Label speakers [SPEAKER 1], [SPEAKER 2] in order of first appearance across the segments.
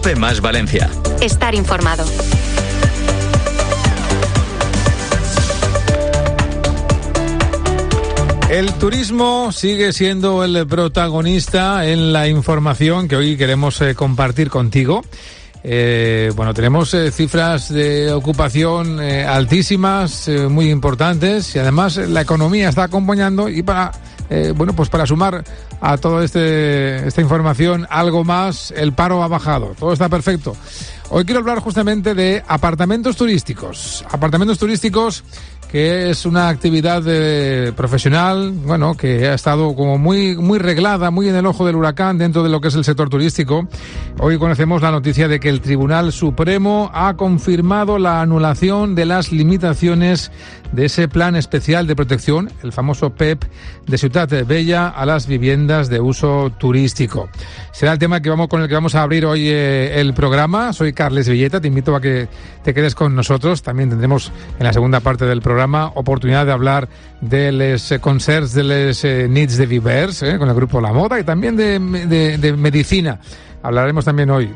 [SPEAKER 1] COPE más Valencia.
[SPEAKER 2] Estar informado.
[SPEAKER 3] El turismo sigue siendo el protagonista en la información que hoy queremos compartir contigo. Tenemos cifras de ocupación altísimas, muy importantes, y además la economía está acompañando, y para sumar a toda esta información algo más, el paro ha bajado. Todo está perfecto. Hoy quiero hablar justamente de apartamentos turísticos. Apartamentos turísticos, que es una actividad profesional, que ha estado como muy reglada, muy en el ojo del huracán dentro de lo que es el sector turístico. Hoy conocemos la noticia de que el Tribunal Supremo ha confirmado la anulación de las limitaciones de ese plan especial de protección, el famoso PEP de Ciutat Vella, a las viviendas de uso turístico. Será el tema con el que vamos a abrir hoy el programa. Soy Carles Villeta, te invito a que te quedes con nosotros. También tendremos en la segunda parte del programa oportunidad de hablar de los concerts de los nits de vivers, con el grupo La Moda, y también de medicina. Hablaremos también hoy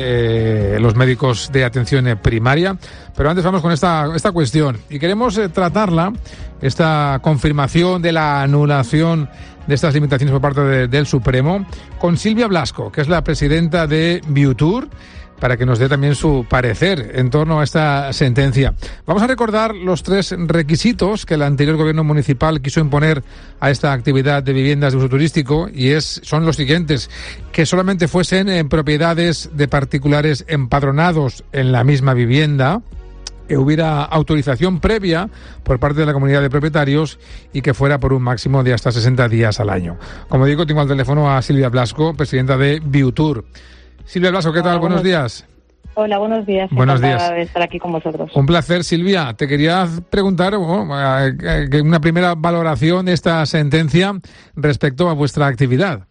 [SPEAKER 3] de los médicos de atención primaria, pero antes vamos con esta cuestión y queremos tratarla, esta confirmación de la anulación de estas limitaciones por parte del Supremo, con Silvia Blasco, que es la presidenta de Viutur, para que nos dé también su parecer en torno a esta sentencia. Vamos a recordar los 3 requisitos que el anterior gobierno municipal quiso imponer a esta actividad de viviendas de uso turístico, y son los siguientes: que solamente fuesen en propiedades de particulares empadronados en la misma vivienda, que hubiera autorización previa por parte de la comunidad de propietarios y que fuera por un máximo de hasta 60 días al año. Como digo, tengo al teléfono a Silvia Blasco, presidenta de Viutur. Silvia Blasco, ¿qué tal?
[SPEAKER 4] Hola,
[SPEAKER 3] buenos días.
[SPEAKER 4] Hola, buenos días.
[SPEAKER 3] Buenos días.
[SPEAKER 4] De estar aquí con vosotros.
[SPEAKER 3] Un placer, Silvia. Te quería preguntar una primera valoración de esta sentencia respecto a vuestra actividad.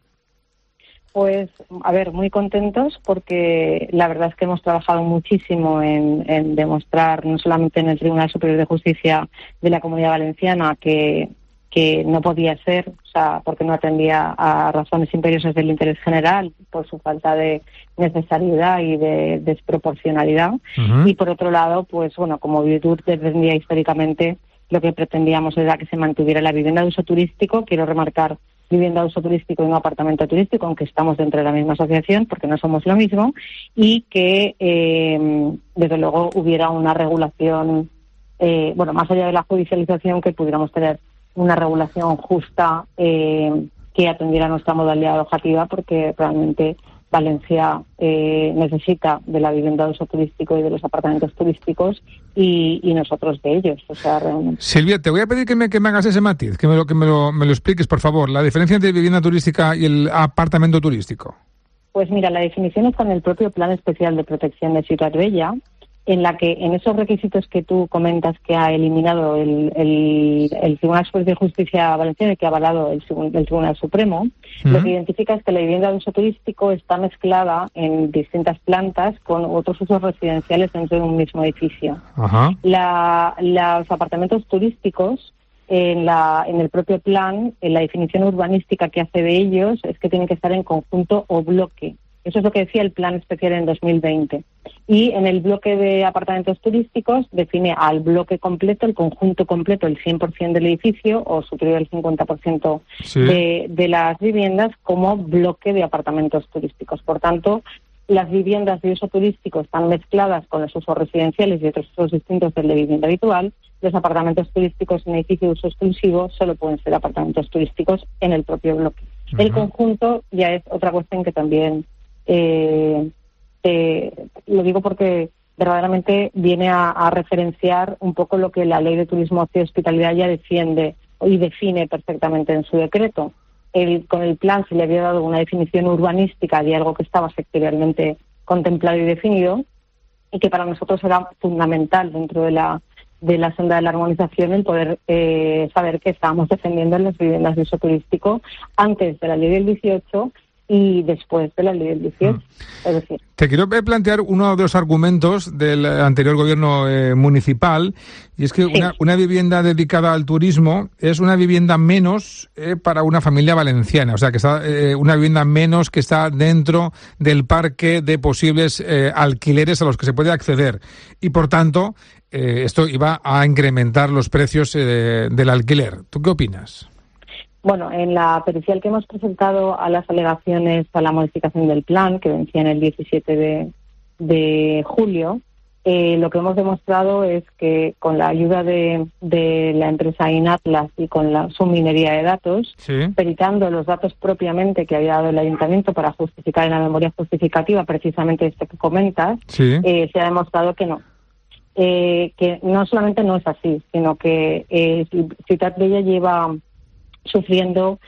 [SPEAKER 4] Pues, muy contentos, porque la verdad es que hemos trabajado muchísimo en demostrar, no solamente en el Tribunal Superior de Justicia de la Comunidad Valenciana, que no podía ser, porque no atendía a razones imperiosas del interés general, por su falta de necesariedad y de desproporcionalidad. Uh-huh. Y por otro lado, como Viutur defendía históricamente, lo que pretendíamos era que se mantuviera la vivienda de uso turístico. Quiero remarcar vivienda de uso turístico y no apartamento turístico, aunque estamos dentro de la misma asociación, porque no somos lo mismo, y que, desde luego, hubiera una regulación, más allá de la judicialización, que pudiéramos tener una regulación justa que atendiera nuestra modalidad objetiva, porque realmente Valencia necesita de la vivienda de uso turístico y de los apartamentos turísticos, y nosotros de ellos. Realmente.
[SPEAKER 3] Silvia, te voy a pedir que me hagas ese matiz, que me lo expliques, por favor, la diferencia entre vivienda turística y el apartamento turístico.
[SPEAKER 4] Pues mira, la definición está en el propio Plan Especial de Protección de Ciutat Vella, en la que, en esos requisitos que tú comentas que ha eliminado el Tribunal Superior de Justicia Valenciano y que ha avalado el Tribunal Supremo, uh-huh, lo que identifica es que la vivienda de uso turístico está mezclada en distintas plantas con otros usos residenciales dentro de un mismo edificio. Uh-huh. Los apartamentos turísticos, en el propio plan, en la definición urbanística que hace de ellos, es que tienen que estar en conjunto o bloque. Eso es lo que decía el plan especial en 2020. Y en el bloque de apartamentos turísticos define al bloque completo, el conjunto completo, el 100% del edificio o superior al 50% sí, de las viviendas, como bloque de apartamentos turísticos. Por tanto, las viviendas de uso turístico están mezcladas con los usos residenciales y otros usos distintos del de vivienda habitual. Los apartamentos turísticos en edificio de uso exclusivo solo pueden ser apartamentos turísticos en el propio bloque. Uh-huh. El conjunto ya es otra cuestión que también... lo digo porque verdaderamente viene a referenciar un poco lo que la Ley de Turismo, Ocio y Hospitalidad ya defiende y define perfectamente en su decreto. Con el plan se le había dado una definición urbanística de algo que estaba sectorialmente contemplado y definido, y que para nosotros era fundamental dentro de la senda de la armonización el poder saber que estábamos defendiendo en las viviendas de uso turístico antes de la Ley del 18, y después de la ley del 18. Es decir,
[SPEAKER 3] te quiero plantear uno de los argumentos del anterior gobierno municipal, y es que
[SPEAKER 4] sí.
[SPEAKER 3] una vivienda dedicada al turismo es una vivienda menos para una familia valenciana, o sea, que está una vivienda menos que está dentro del parque de posibles alquileres a los que se puede acceder, y por tanto esto iba a incrementar los precios del alquiler. ¿Tú qué opinas?
[SPEAKER 4] Bueno, en la pericial que hemos presentado a las alegaciones a la modificación del plan, que vencía en el 17 de julio, lo que hemos demostrado es que con la ayuda de la empresa Inatlas y con su minería de datos,
[SPEAKER 3] sí,
[SPEAKER 4] peritando los datos propiamente que había dado el ayuntamiento para justificar en la memoria justificativa precisamente esto que comentas,
[SPEAKER 3] sí,
[SPEAKER 4] se ha demostrado que no. Que no solamente no es así, sino que Ciutat Bella lleva sufriendo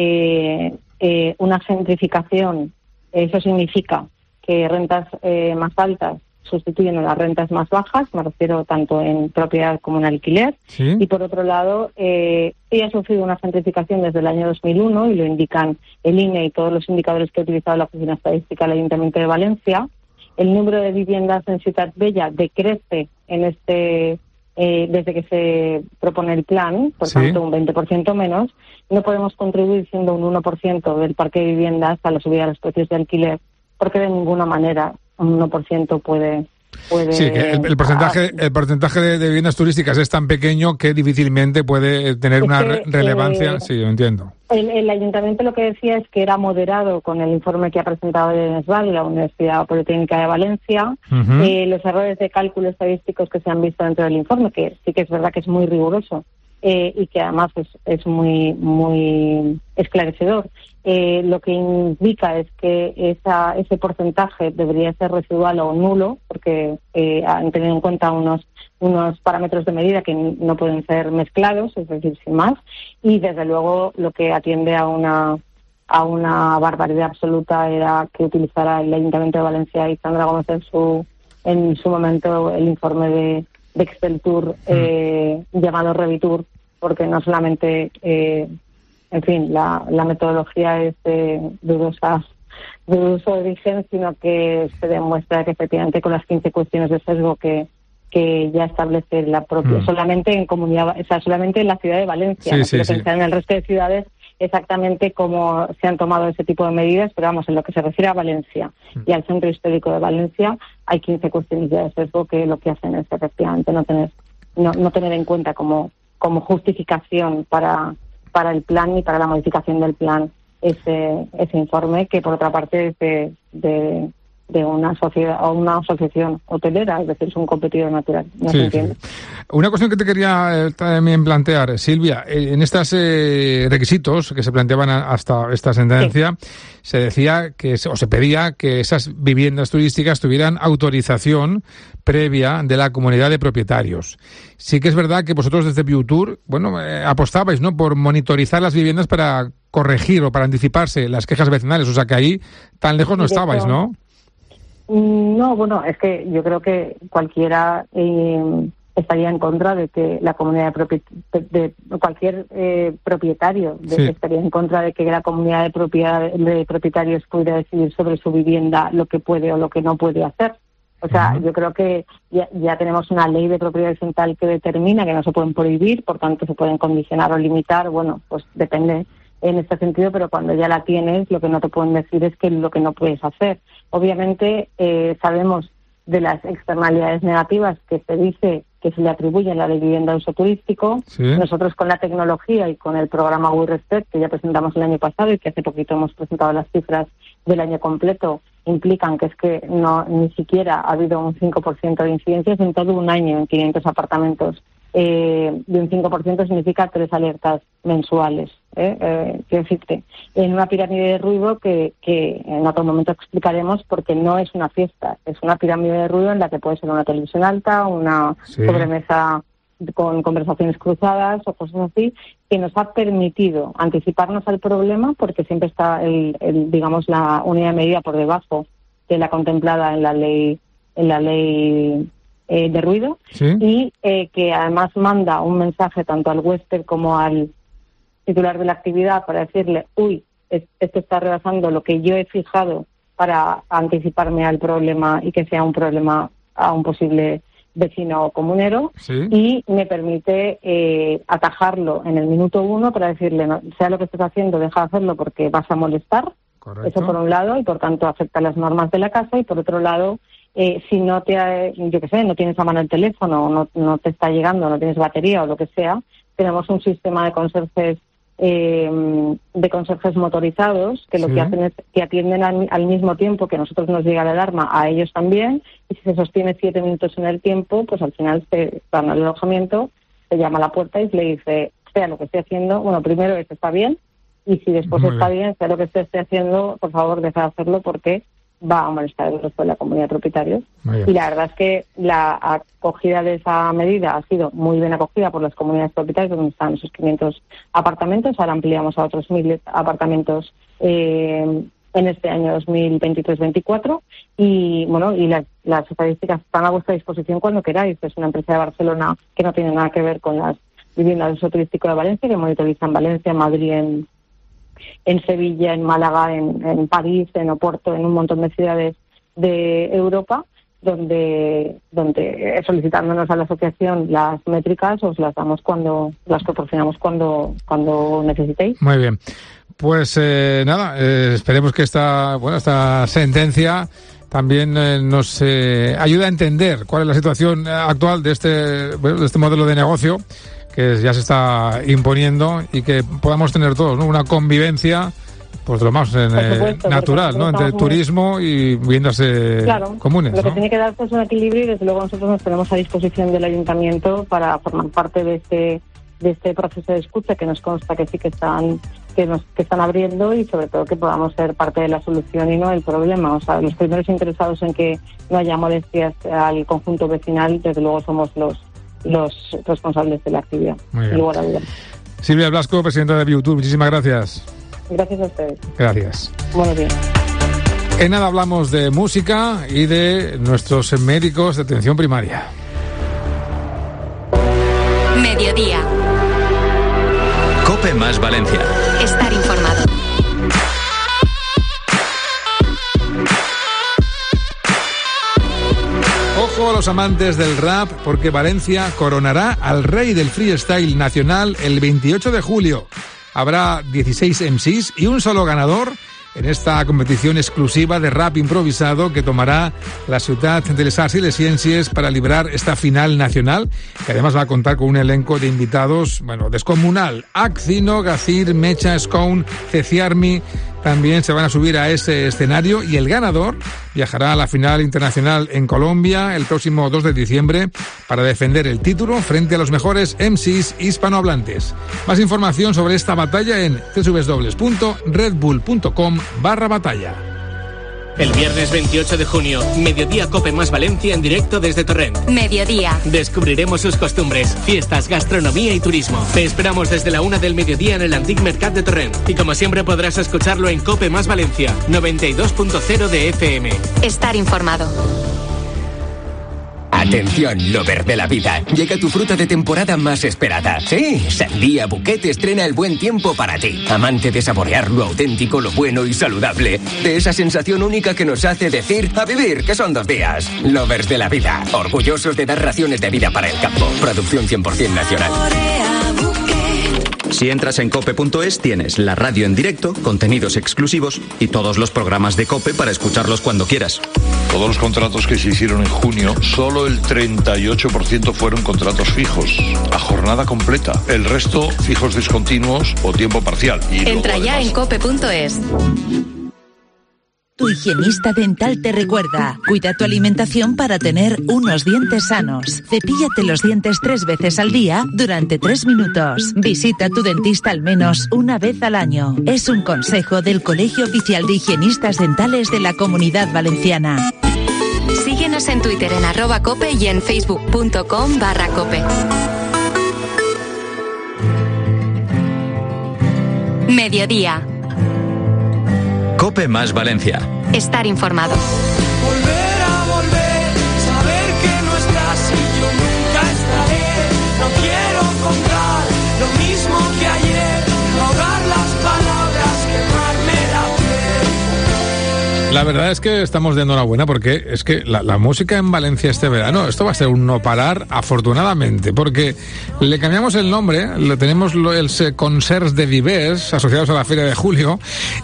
[SPEAKER 4] una gentrificación. Eso significa que rentas más altas sustituyen a las rentas más bajas, me refiero tanto en propiedad como en alquiler,
[SPEAKER 3] sí.
[SPEAKER 4] Y por otro lado, sí ha sufrido una gentrificación desde el año 2001, y lo indican el INE y todos los indicadores que ha utilizado la Oficina Estadística del Ayuntamiento de Valencia. El número de viviendas en Ciutat Bella decrece desde que se propone el plan, por tanto un 20% menos. No podemos contribuir siendo un 1% del parque de viviendas a la subida de los precios de alquiler, porque de ninguna manera un 1% puede...
[SPEAKER 3] Sí, que el porcentaje de viviendas turísticas es tan pequeño que difícilmente puede tener una relevancia. Sí, yo entiendo.
[SPEAKER 4] El ayuntamiento lo que decía es que era moderado con el informe que ha presentado el ENESVAL y la Universidad Politécnica de Valencia, los errores de cálculo estadísticos que se han visto dentro del informe, que sí que es verdad que es muy riguroso y que además es muy esclarecedor. Lo que indica es que ese porcentaje debería ser residual o nulo, porque han tenido en cuenta unos parámetros de medida que no pueden ser mezclados, es decir, sin más, y desde luego lo que atiende a una barbaridad absoluta era que utilizara el Ayuntamiento de Valencia y Sandra Gómez en su momento el informe de Exceltur llamado Revitur, porque no solamente en fin, la metodología es de dudoso origen, sino que se demuestra que efectivamente con las 15 cuestiones de sesgo que ya establece la propia, solamente en comunidad, o sea, solamente en la ciudad de Valencia, no quiero pensar en el resto de ciudades exactamente cómo se han tomado ese tipo de medidas, pero vamos, en lo que se refiere a Valencia y al centro histórico de Valencia, hay 15 cuestiones de sesgo que lo que hacen es efectivamente no tener en cuenta como justificación para el plan y para la modificación del plan ese informe, que por otra parte es de una sociedad o una asociación hotelera, es decir, es un competidor natural. ¿No se entiende?
[SPEAKER 3] Sí. Una cuestión que te quería también plantear, Silvia, en estos requisitos que se planteaban hasta esta sentencia, se decía se pedía que esas viviendas turísticas tuvieran autorización previa de la comunidad de propietarios. Sí que es verdad que vosotros desde Viutur, apostabais, ¿no?, por monitorizar las viviendas para corregir o para anticiparse las quejas vecinales, o sea que ahí tan lejos no estabais, ¿no?
[SPEAKER 4] No, bueno, es que yo creo que cualquiera estaría en contra de que la comunidad de cualquier propietario estaría en contra de que la comunidad de propietarios pudiera decidir sobre su vivienda lo que puede o lo que no puede hacer. O sea, yo creo que ya tenemos una ley de propiedad horizontal que determina que no se pueden prohibir, por tanto se pueden condicionar o limitar, bueno, pues depende en este sentido, pero cuando ya la tienes, lo que no te pueden decir es que lo que no puedes hacer. Obviamente sabemos de las externalidades negativas que se dice que se le atribuyen a la vivienda de uso turístico. Sí. Nosotros con la tecnología y con el programa We Respect, que ya presentamos el año pasado y que hace poquito hemos presentado las cifras del año completo, implican que es que ni siquiera ha habido un 5% de incidencias en todo un año en 500 apartamentos. De un 5% significa 3 alertas mensuales. Quiero decirte, en una pirámide de ruido que en otro momento explicaremos, porque no es una fiesta, es una pirámide de ruido en la que puede ser una televisión alta, una sobremesa con conversaciones cruzadas o cosas así, que nos ha permitido anticiparnos al problema, porque siempre está digamos la unidad de medida por debajo de la contemplada en la ley de ruido, y que además manda un mensaje tanto al huésped como al titular de la actividad para decirle, esto está rebasando lo que yo he fijado para anticiparme al problema y que sea un problema a un posible vecino comunero,
[SPEAKER 3] ¿Sí?
[SPEAKER 4] Y me permite atajarlo en el minuto 1 para decirle, no, sea lo que estés haciendo, deja de hacerlo porque vas a molestar.
[SPEAKER 3] Correcto.
[SPEAKER 4] Eso por un lado, y por tanto afecta las normas de la casa, y por otro lado, si no no tienes a mano el teléfono, no te está llegando, no tienes batería o lo que sea, tenemos un sistema de conserjes motorizados que lo que hacen es que atienden al mismo tiempo que a nosotros nos llega la alarma, a ellos también, y si se sostiene 7 minutos en el tiempo, pues al final se dan al alojamiento, se llama a la puerta y se le dice, sea lo que esté haciendo, bueno, primero esto está bien, y si después está bien, sea lo que esté haciendo, por favor, deja de hacerlo porque va a molestar el resto de la comunidad de propietarios. Y la verdad es que la acogida de esa medida ha sido muy bien acogida por las comunidades propietarias, donde están esos 500 apartamentos. Ahora ampliamos a otros 1.000 apartamentos en este año 2023-24. Y bueno, y las estadísticas están a vuestra disposición cuando queráis. Es una empresa de Barcelona que no tiene nada que ver con las viviendas de uso turístico de Valencia, que monitorizan Valencia, Madrid, en Sevilla, en Málaga, en París, en Oporto, en un montón de ciudades de Europa, donde solicitándonos a la asociación las métricas os las damos las proporcionamos cuando necesitéis.
[SPEAKER 3] Muy bien. Pues esperemos que esta sentencia también nos ayude a entender cuál es la situación actual de este modelo de negocio que ya se está imponiendo y que podamos tener todos, ¿no?, una convivencia pues de lo más natural, ¿no?, entre turismo y viviendas comunes.
[SPEAKER 4] Lo que tiene que darse es un equilibrio, y desde luego nosotros nos ponemos a disposición del ayuntamiento para formar parte de este proceso de escucha, que nos consta que sí que están abriendo, y sobre todo que podamos ser parte de la solución y no el problema. O sea, los primeros interesados en que no haya molestias al conjunto vecinal, desde luego somos los responsables de la actividad.
[SPEAKER 3] Muy bien. Silvia Blasco, presidenta de Biotour, muchísimas gracias.
[SPEAKER 4] Gracias a ustedes.
[SPEAKER 3] Gracias.
[SPEAKER 4] Buenos días.
[SPEAKER 3] En nada hablamos de música y de nuestros médicos de atención primaria.
[SPEAKER 1] Mediodía.
[SPEAKER 2] COPE más Valencia.
[SPEAKER 1] Estar informado.
[SPEAKER 3] Ojo a los amantes del rap, porque Valencia coronará al rey del freestyle nacional el 28 de julio. Habrá 16 MCs y un solo ganador en esta competición exclusiva de rap improvisado que tomará la ciudad de Les Arts y les Ciències para librar esta final nacional, que además va a contar con un elenco de invitados, descomunal. Axino, Gacir, Mecha, Scone, Ceciarmi también se van a subir a ese escenario, y el ganador viajará a la final internacional en Colombia el próximo 2 de diciembre para defender el título frente a los mejores MCs hispanohablantes. Más información sobre esta batalla en www.redbull.com/batalla.
[SPEAKER 5] El viernes 28 de junio, Mediodía COPE más Valencia en directo desde Torrent.
[SPEAKER 1] Mediodía.
[SPEAKER 5] Descubriremos sus costumbres, fiestas, gastronomía y turismo. Te esperamos desde la 1 del mediodía en el Antic Mercat de Torrent. Y como siempre podrás escucharlo en COPE más Valencia, 92.0 de FM.
[SPEAKER 1] Estar informado.
[SPEAKER 6] Atención, lover de la vida. Llega tu fruta de temporada más esperada. Sí, Sandía Bouquet estrena el buen tiempo para ti. Amante de saborear lo auténtico, lo bueno y saludable. De esa sensación única que nos hace decir a vivir, que son 2 días. Lovers de la vida. Orgullosos de dar raciones de vida para el campo. Producción 100% nacional.
[SPEAKER 2] Si entras en cope.es tienes la radio en directo, contenidos exclusivos y todos los programas de COPE para escucharlos cuando quieras.
[SPEAKER 7] Todos los contratos que se hicieron en junio, solo el 38% fueron contratos fijos, a jornada completa. El resto, fijos discontinuos o tiempo parcial. Y
[SPEAKER 1] entra ya en cope.es.
[SPEAKER 8] Tu higienista dental te recuerda: cuida tu alimentación para tener unos dientes sanos. Cepíllate los dientes 3 veces al día durante 3 minutos. Visita a tu dentista al menos una vez al año. Es un consejo del Colegio Oficial de Higienistas Dentales de la Comunidad Valenciana.
[SPEAKER 1] Síguenos en Twitter en @cope y en facebook.com/cope. Mediodía.
[SPEAKER 2] COPE más Valencia.
[SPEAKER 1] Estar informado.
[SPEAKER 9] Volver a volver, saber que no estás y yo nunca estaré. No quiero contar lo mismo que ayer, ahogar las palabras, quemarme
[SPEAKER 3] La verdad es que estamos de enhorabuena porque es que la música en Valencia este verano, esto va a ser un no parar, afortunadamente, porque le cambiamos el nombre, tenemos el Concerts de Vivers asociados a la Feria de Julio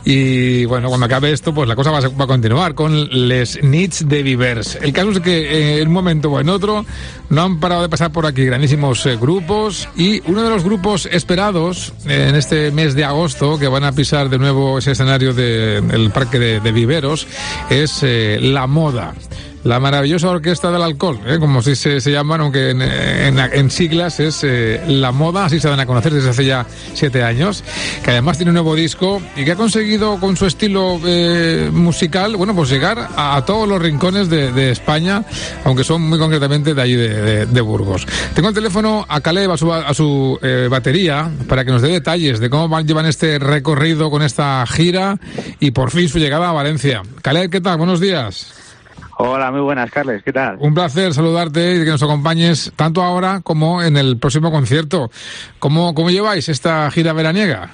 [SPEAKER 3] y bueno, cuando acabe esto, pues la cosa va a continuar con les Nits de Vivers. El caso es que en un momento o en otro no han parado de pasar por aquí grandísimos grupos y uno de los grupos esperados en este mes de agosto que van a pisar de nuevo ese escenario del Parque de Viveros es La Moda. La maravillosa orquesta del alcohol, como si se llaman, aunque en siglas es La Moda, así se dan a conocer desde hace ya 7 años, que además tiene un nuevo disco y que ha conseguido con su estilo musical, bueno, pues llegar a todos los rincones de España, aunque son muy concretamente de allí de Burgos. Tengo el teléfono a Caleb, a su batería, para que nos dé detalles de cómo llevan este recorrido con esta gira y por fin su llegada a Valencia. Caleb, ¿qué tal? Buenos días.
[SPEAKER 10] Hola, muy buenas, Carles, ¿qué tal?
[SPEAKER 3] Un placer saludarte y que nos acompañes tanto ahora como en el próximo concierto. ¿Cómo lleváis esta gira veraniega?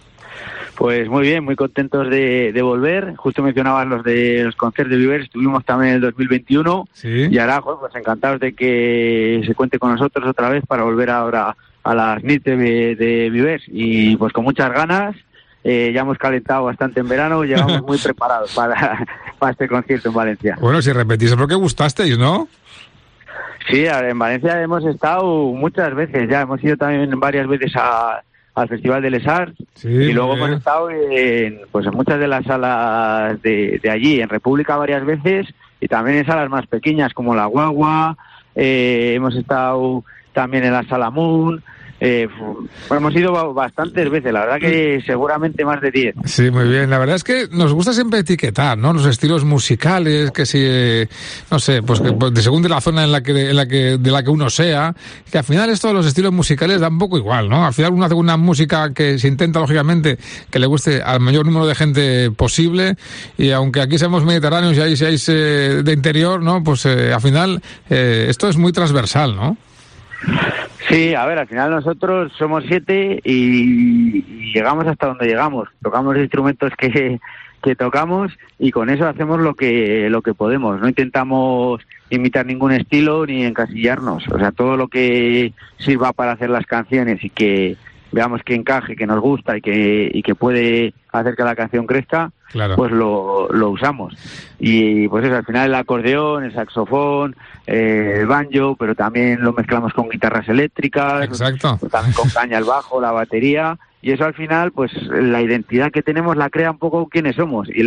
[SPEAKER 10] Pues muy bien, muy contentos de volver. Justo mencionabas los conciertos de Vivers, estuvimos también en el 2021. ¿Sí? Y ahora, pues encantados de que se cuente con nosotros otra vez para volver ahora a las Nits de Vivers. Y pues con muchas ganas. Ya hemos calentado bastante en verano, llegamos muy preparados para este concierto en Valencia.
[SPEAKER 3] Bueno, si repetís es porque gustasteis, ¿no?
[SPEAKER 10] Sí, en Valencia hemos estado muchas veces, ya hemos ido también varias veces al Festival de Les Arts, sí, y luego hemos estado en muchas de las salas de allí, en República varias veces, y también en salas más pequeñas como La Guagua, hemos estado también en la Sala Moon. Hemos ido bastantes veces, la verdad que seguramente más de 10.
[SPEAKER 3] Sí, muy bien. La verdad es que nos gusta siempre etiquetar, ¿no? Los estilos musicales, que si, no sé, pues que de según de la zona de la que uno sea, que al final esto de los estilos musicales da un poco igual, ¿no? Al final uno hace una música que se intenta, lógicamente, que le guste al mayor número de gente posible, y aunque aquí seamos mediterráneos y seáis de interior, ¿no? Pues al final esto es muy transversal, ¿no?
[SPEAKER 10] Sí, a ver, al final nosotros somos 7 y llegamos hasta donde llegamos. Tocamos los instrumentos que tocamos y con eso hacemos lo que podemos. No intentamos imitar ningún estilo ni encasillarnos. O sea, todo lo que sirva para hacer las canciones y que veamos que encaje, que nos gusta y que puede hacer que la canción crezca, claro, pues lo usamos. Y pues eso, al final el acordeón, el saxofón, el banjo, pero también lo mezclamos con guitarras eléctricas.
[SPEAKER 3] Exacto.
[SPEAKER 10] También con caña, el bajo, la batería. Y eso al final, pues la identidad que tenemos la crea un poco quiénes somos y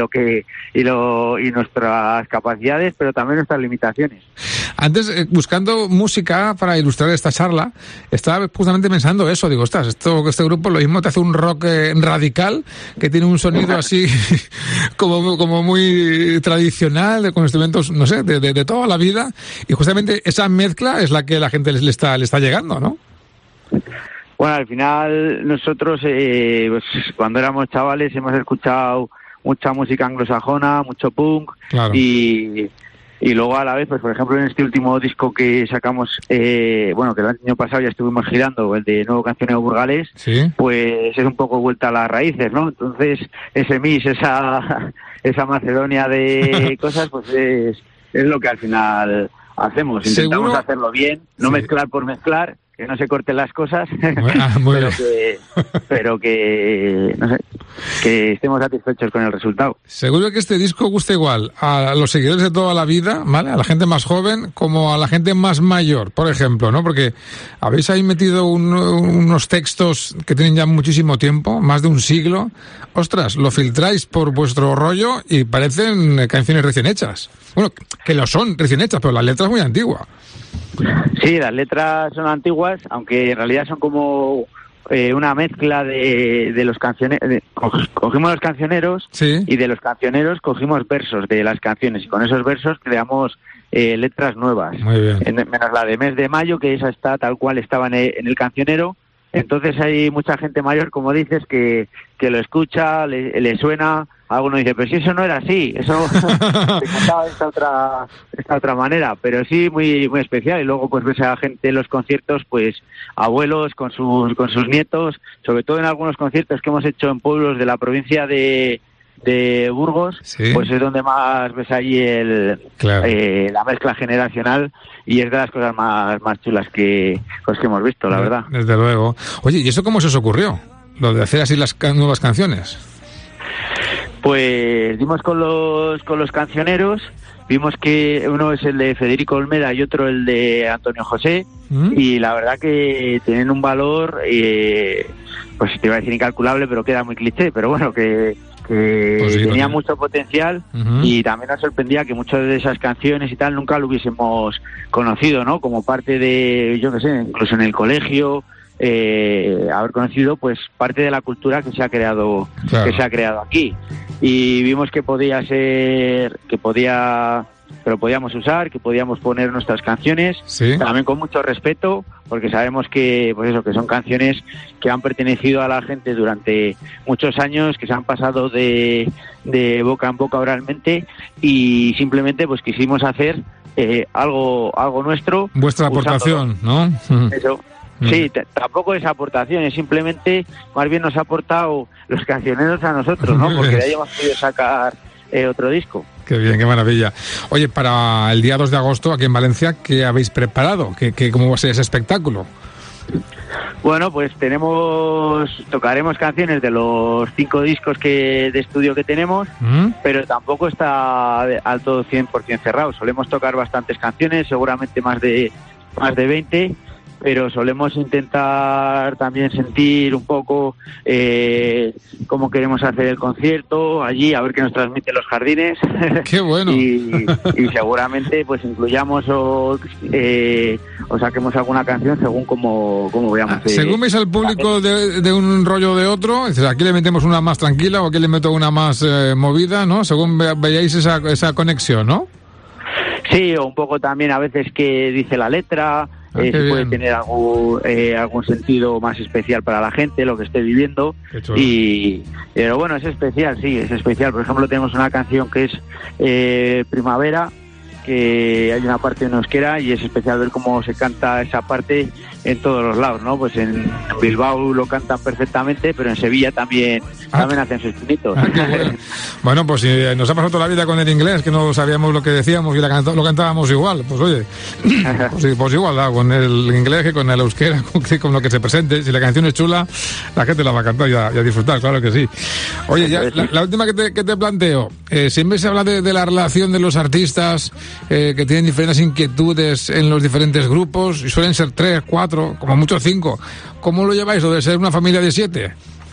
[SPEAKER 10] nuestras capacidades, pero también nuestras limitaciones.
[SPEAKER 3] Antes, buscando música para ilustrar esta charla, estaba justamente pensando eso. Digo, ostras, este grupo lo mismo te hace un rock radical, que tiene un sonido así como muy tradicional, con instrumentos, no sé, de toda la vida. Y justamente esa mezcla es la que la gente le está llegando, ¿no?
[SPEAKER 10] Bueno, al final nosotros pues, cuando éramos chavales hemos escuchado mucha música anglosajona, mucho punk, claro, y luego a la vez, pues por ejemplo en este último disco que sacamos, que el año pasado ya estuvimos girando, el de Nuevo Cancionero Burgalés, ¿sí? Pues es un poco vuelta a las raíces, ¿no? Entonces ese mix, esa Macedonia de cosas, pues es lo que al final hacemos. Intentamos ¿seguro? Hacerlo bien, no sí, mezclar por mezclar, que no se corten las cosas, pero que no sé, que estemos satisfechos con el resultado.
[SPEAKER 3] Seguro que este disco gusta igual a los seguidores de toda la vida, ¿vale? A la gente más joven como a la gente más mayor, por ejemplo, ¿no? Porque habéis ahí metido unos textos que tienen ya muchísimo tiempo, más de un siglo. Ostras, lo filtráis por vuestro rollo y parecen canciones recién hechas. Bueno, que lo son recién hechas, pero la letra es muy antigua.
[SPEAKER 10] Sí, las letras son antiguas, aunque en realidad son como una mezcla de los cancioneros. Cogimos los cancioneros, sí, y de los cancioneros cogimos versos de las canciones y con esos versos creamos letras nuevas. Muy bien. Menos la de Mes de Mayo, que esa está tal cual estaba en el cancionero. Entonces hay mucha gente mayor, como dices, que lo escucha, le suena. Alguno dice, pero si eso no era así, eso se contaba de esta otra manera, pero sí muy muy especial. Y luego pues ves a gente en los conciertos, pues abuelos con sus nietos, sobre todo en algunos conciertos que hemos hecho en pueblos de la provincia de de Burgos,
[SPEAKER 3] sí,
[SPEAKER 10] pues es donde más ves allí la mezcla generacional, y es de las cosas más chulas que hemos visto, la verdad.
[SPEAKER 3] Desde luego. Oye, ¿y eso cómo se os ocurrió? Lo de hacer así las nuevas canciones.
[SPEAKER 10] Pues dimos con los cancioneros, vimos que uno es el de Federico Olmeda y otro el de Antonio José, y la verdad que tienen un valor, pues te iba a decir incalculable, pero queda muy cliché, pero bueno, que pues sí, tenía mucho potencial, y también nos sorprendía que muchas de esas canciones y tal nunca lo hubiésemos conocido, ¿no? Como parte de, yo qué sé, incluso en el colegio, haber conocido pues parte de la cultura que se ha creado, claro, que se ha creado aquí, y vimos que podíamos usar, que podíamos poner nuestras canciones, sí, también con mucho respeto, porque sabemos que pues eso, que son canciones que han pertenecido a la gente durante muchos años, que se han pasado de boca en boca oralmente, y simplemente pues quisimos hacer algo nuestro.
[SPEAKER 3] Vuestra aportación, ¿no?
[SPEAKER 10] Eso. Sí, tampoco es aportación, es simplemente, más bien nos ha aportado los cancioneros a nosotros, ¿no? Porque de ahí hemos podido sacar otro disco.
[SPEAKER 3] Qué bien, qué maravilla. Oye, para el día 2 de agosto, aquí en Valencia, ¿qué habéis preparado? ¿Cómo va a ser ese espectáculo?
[SPEAKER 10] Bueno, pues tocaremos canciones de los 5 discos de estudio que tenemos, pero tampoco está al todo 100% cerrado. Solemos tocar bastantes canciones, seguramente más de 20, pero solemos intentar también sentir un poco cómo queremos hacer el concierto allí, a ver qué nos transmiten los jardines.
[SPEAKER 3] ¡Qué bueno!
[SPEAKER 10] y seguramente pues incluyamos o saquemos alguna canción según cómo veamos.
[SPEAKER 3] Según veis al público de un rollo o de otro, dices, aquí le metemos una más tranquila o aquí le meto una más movida, ¿no? Según veáis esa conexión, ¿no?
[SPEAKER 10] Sí, o un poco también a veces que dice la letra. Si puede tener algún sentido más especial para la gente, lo que esté viviendo. Pero bueno, es especial, sí, es especial. Por ejemplo, tenemos una canción que es Primavera, que hay una parte en euskera, y es especial ver cómo se canta esa parte en todos los lados, ¿no? Pues en Bilbao lo cantan perfectamente, pero en Sevilla también hacen sus pinitos.
[SPEAKER 3] Bueno, pues si nos ha pasado toda la vida con el inglés, que no sabíamos lo que decíamos y lo cantábamos igual, pues oye, pues igual, con el inglés que con el euskera, con lo que se presente. Si la canción es chula, la gente la va a cantar y a disfrutar, claro que sí. Oye, ya, la última que te planteo, siempre se habla de la relación de los artistas que tienen diferentes inquietudes en los diferentes grupos, y suelen ser 3, 4, como mucho 5. ¿Cómo lo lleváis, lo de ser una familia de 7?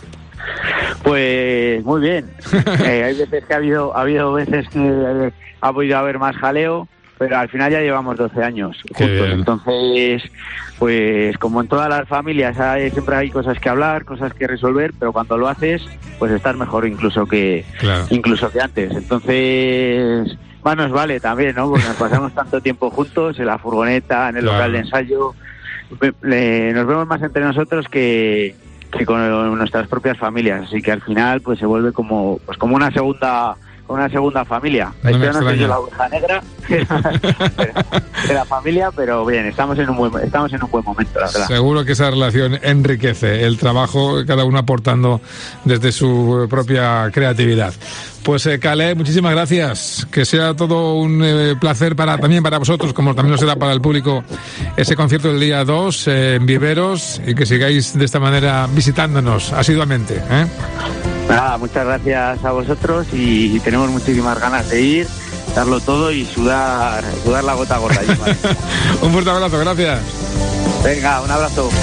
[SPEAKER 10] Pues muy bien. Hay veces que ha habido veces que ha podido haber más jaleo, pero al final ya llevamos 12 años juntos. Entonces, pues como en todas las familias siempre hay cosas que hablar, cosas que resolver, pero cuando lo haces, pues estás mejor incluso que antes. Entonces, más nos vale también, ¿no? Porque nos pasamos tanto tiempo juntos en la furgoneta, en el local de ensayo. Nos vemos más entre nosotros que con nuestras propias familias, así que al final pues se vuelve como una segunda familia. No soy yo la oveja negra de la familia, pero bien, estamos en un buen momento, la verdad.
[SPEAKER 3] Seguro que esa relación enriquece el trabajo, cada uno aportando desde su propia creatividad. Pues Calé, muchísimas gracias. Que sea todo un placer también para vosotros, como también lo será para el público, ese concierto del día 2 en Viveros, y que sigáis de esta manera visitándonos asiduamente.
[SPEAKER 10] Nada, muchas gracias a vosotros, y tenemos muchísimas ganas de ir, darlo todo y sudar la gota gorda.
[SPEAKER 3] Un fuerte abrazo, gracias.
[SPEAKER 10] Venga, un abrazo.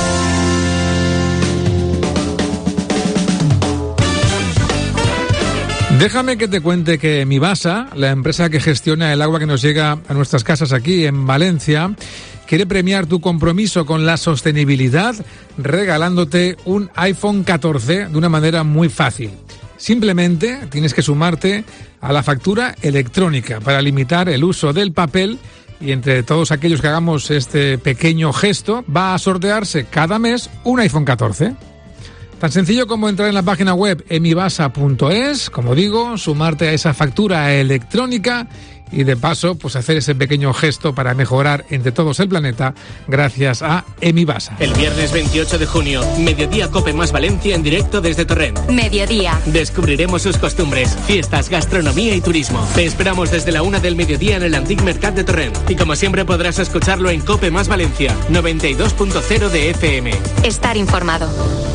[SPEAKER 3] Déjame que te cuente que Mibasa, la empresa que gestiona el agua que nos llega a nuestras casas aquí en Valencia, quiere premiar tu compromiso con la sostenibilidad regalándote un iPhone 14 de una manera muy fácil. Simplemente tienes que sumarte a la factura electrónica para limitar el uso del papel, y entre todos aquellos que hagamos este pequeño gesto va a sortearse cada mes un iPhone 14. Tan sencillo como entrar en la página web emibasa.es, como digo, sumarte a esa factura electrónica y de paso pues hacer ese pequeño gesto para mejorar entre todos el planeta gracias a Emibasa.
[SPEAKER 5] El viernes 28 de junio, Mediodía Cope más Valencia en directo desde Torrent.
[SPEAKER 1] Mediodía.
[SPEAKER 5] Descubriremos sus costumbres, fiestas, gastronomía y turismo. Te esperamos desde la 1 del mediodía en el Antic Mercat de Torrent. Y como siempre podrás escucharlo en Cope más Valencia, 92.0 de FM.
[SPEAKER 1] Estar informado.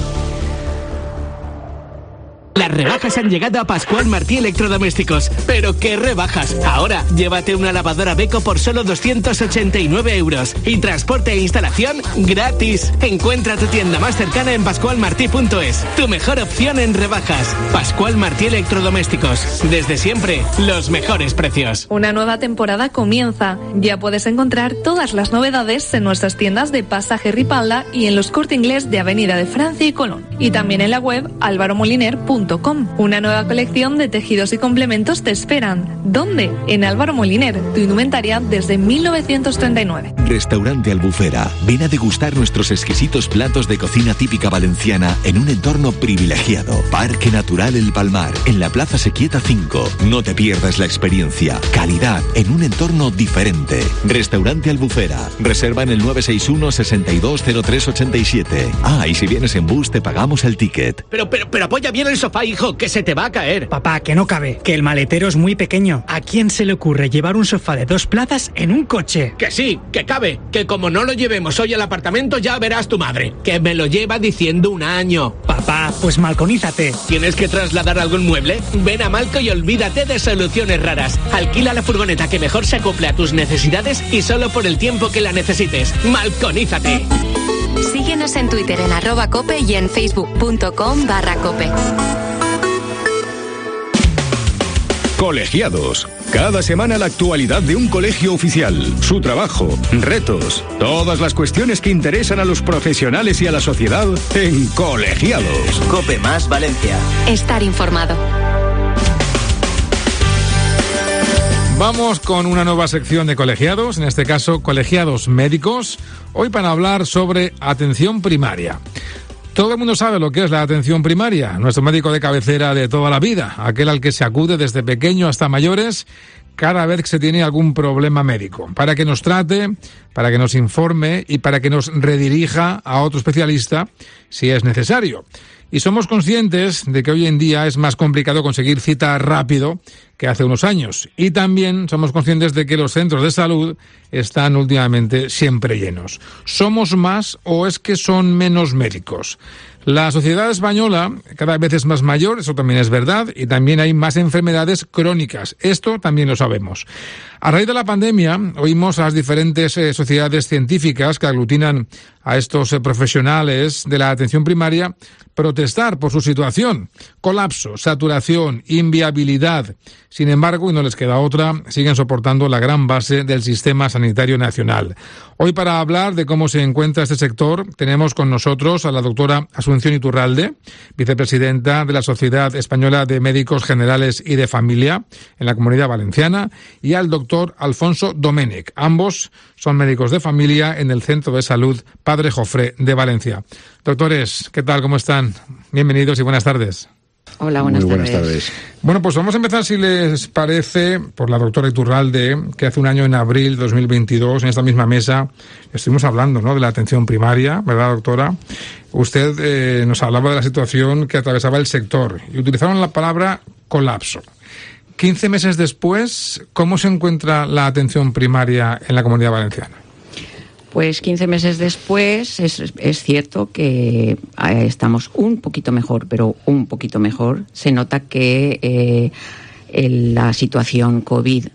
[SPEAKER 5] Las rebajas han llegado a Pascual Martí Electrodomésticos. ¿Pero qué rebajas? Ahora, llévate una lavadora Beko por solo 289 euros. Y transporte e instalación gratis. Encuentra tu tienda más cercana en pascualmartí.es. Tu mejor opción en rebajas. Pascual Martí Electrodomésticos. Desde siempre, los mejores precios.
[SPEAKER 11] Una nueva temporada comienza. Ya puedes encontrar todas las novedades en nuestras tiendas de Pasaje Ripalda y en los Corte Inglés de Avenida de Francia y Colón. Y también en la web alvaromoliner.com. Una nueva colección de tejidos y complementos te esperan. ¿Dónde? En Álvaro Moliner, tu indumentaria desde 1939.
[SPEAKER 12] Restaurante Albufera. Ven a degustar nuestros exquisitos platos de cocina típica valenciana en un entorno privilegiado. Parque Natural El Palmar, en la Plaza Sequieta 5. No te pierdas la experiencia. Calidad en un entorno diferente. Restaurante Albufera. Reserva en el 961 620387. Y si vienes en bus te pagamos el ticket.
[SPEAKER 5] Pero apoya bien el sofá, hijo, que se te va a caer.
[SPEAKER 13] Papá, que no cabe, que el maletero es muy pequeño. ¿A quién se le ocurre llevar un sofá de 2 plazas en un coche?
[SPEAKER 5] Que sí, que cabe, que como no lo llevemos hoy al apartamento ya verás tu madre, que me lo lleva diciendo un año.
[SPEAKER 13] Papá, pues malconízate.
[SPEAKER 5] ¿Tienes que trasladar algún mueble? Ven a Malco y olvídate de soluciones raras. Alquila la furgoneta que mejor se acople a tus necesidades y solo por el tiempo que la necesites. Malconízate.
[SPEAKER 1] Síguenos en Twitter en @cope y en facebook.com/cope.
[SPEAKER 14] Colegiados. Cada semana la actualidad de un colegio oficial, su trabajo, retos, todas las cuestiones que interesan a los profesionales y a la sociedad en Colegiados.
[SPEAKER 15] Cope más Valencia.
[SPEAKER 1] Estar informado.
[SPEAKER 3] Vamos con una nueva sección de colegiados, en este caso colegiados médicos, hoy para hablar sobre atención primaria. Todo el mundo sabe lo que es la atención primaria, nuestro médico de cabecera de toda la vida, aquel al que se acude desde pequeño hasta mayores cada vez que se tiene algún problema médico, para que nos trate, para que nos informe y para que nos redirija a otro especialista si es necesario. Y somos conscientes de que hoy en día es más complicado conseguir cita rápido que hace unos años. Y también somos conscientes de que los centros de salud están últimamente siempre llenos. ¿Somos más o es que son menos médicos? La sociedad española cada vez es más mayor, eso también es verdad, y también hay más enfermedades crónicas. Esto también lo sabemos. A raíz de la pandemia, oímos a las diferentes sociedades científicas que aglutinan a estos profesionales de la atención primaria protestar por su situación. Colapso, saturación, inviabilidad. Sin embargo, y no les queda otra, siguen soportando la gran base del sistema sanitario nacional. Hoy, para hablar de cómo se encuentra este sector, tenemos con nosotros a la doctora Asunción Iturralde, vicepresidenta de la Sociedad Española de Médicos Generales y de Familia en la Comunidad Valenciana, y al doctor Alfonso Domènech. Ambos son médicos de familia en el Centro de Salud Padre Jofré de Valencia. Doctores, ¿qué tal? ¿Cómo están? Bienvenidos y buenas tardes.
[SPEAKER 16] Hola, buenas tardes.
[SPEAKER 3] Bueno, pues vamos a empezar, si les parece, por la doctora Iturralde, que hace un año, en abril de 2022, en esta misma mesa, estuvimos hablando, ¿no?, de la atención primaria, ¿verdad, doctora? Usted nos hablaba de la situación que atravesaba el sector y utilizaron la palabra colapso. 15 meses después, ¿cómo se encuentra la atención primaria en la Comunidad Valenciana?
[SPEAKER 16] Pues 15 meses después es cierto que estamos un poquito mejor, pero un poquito mejor. Se nota que la situación COVID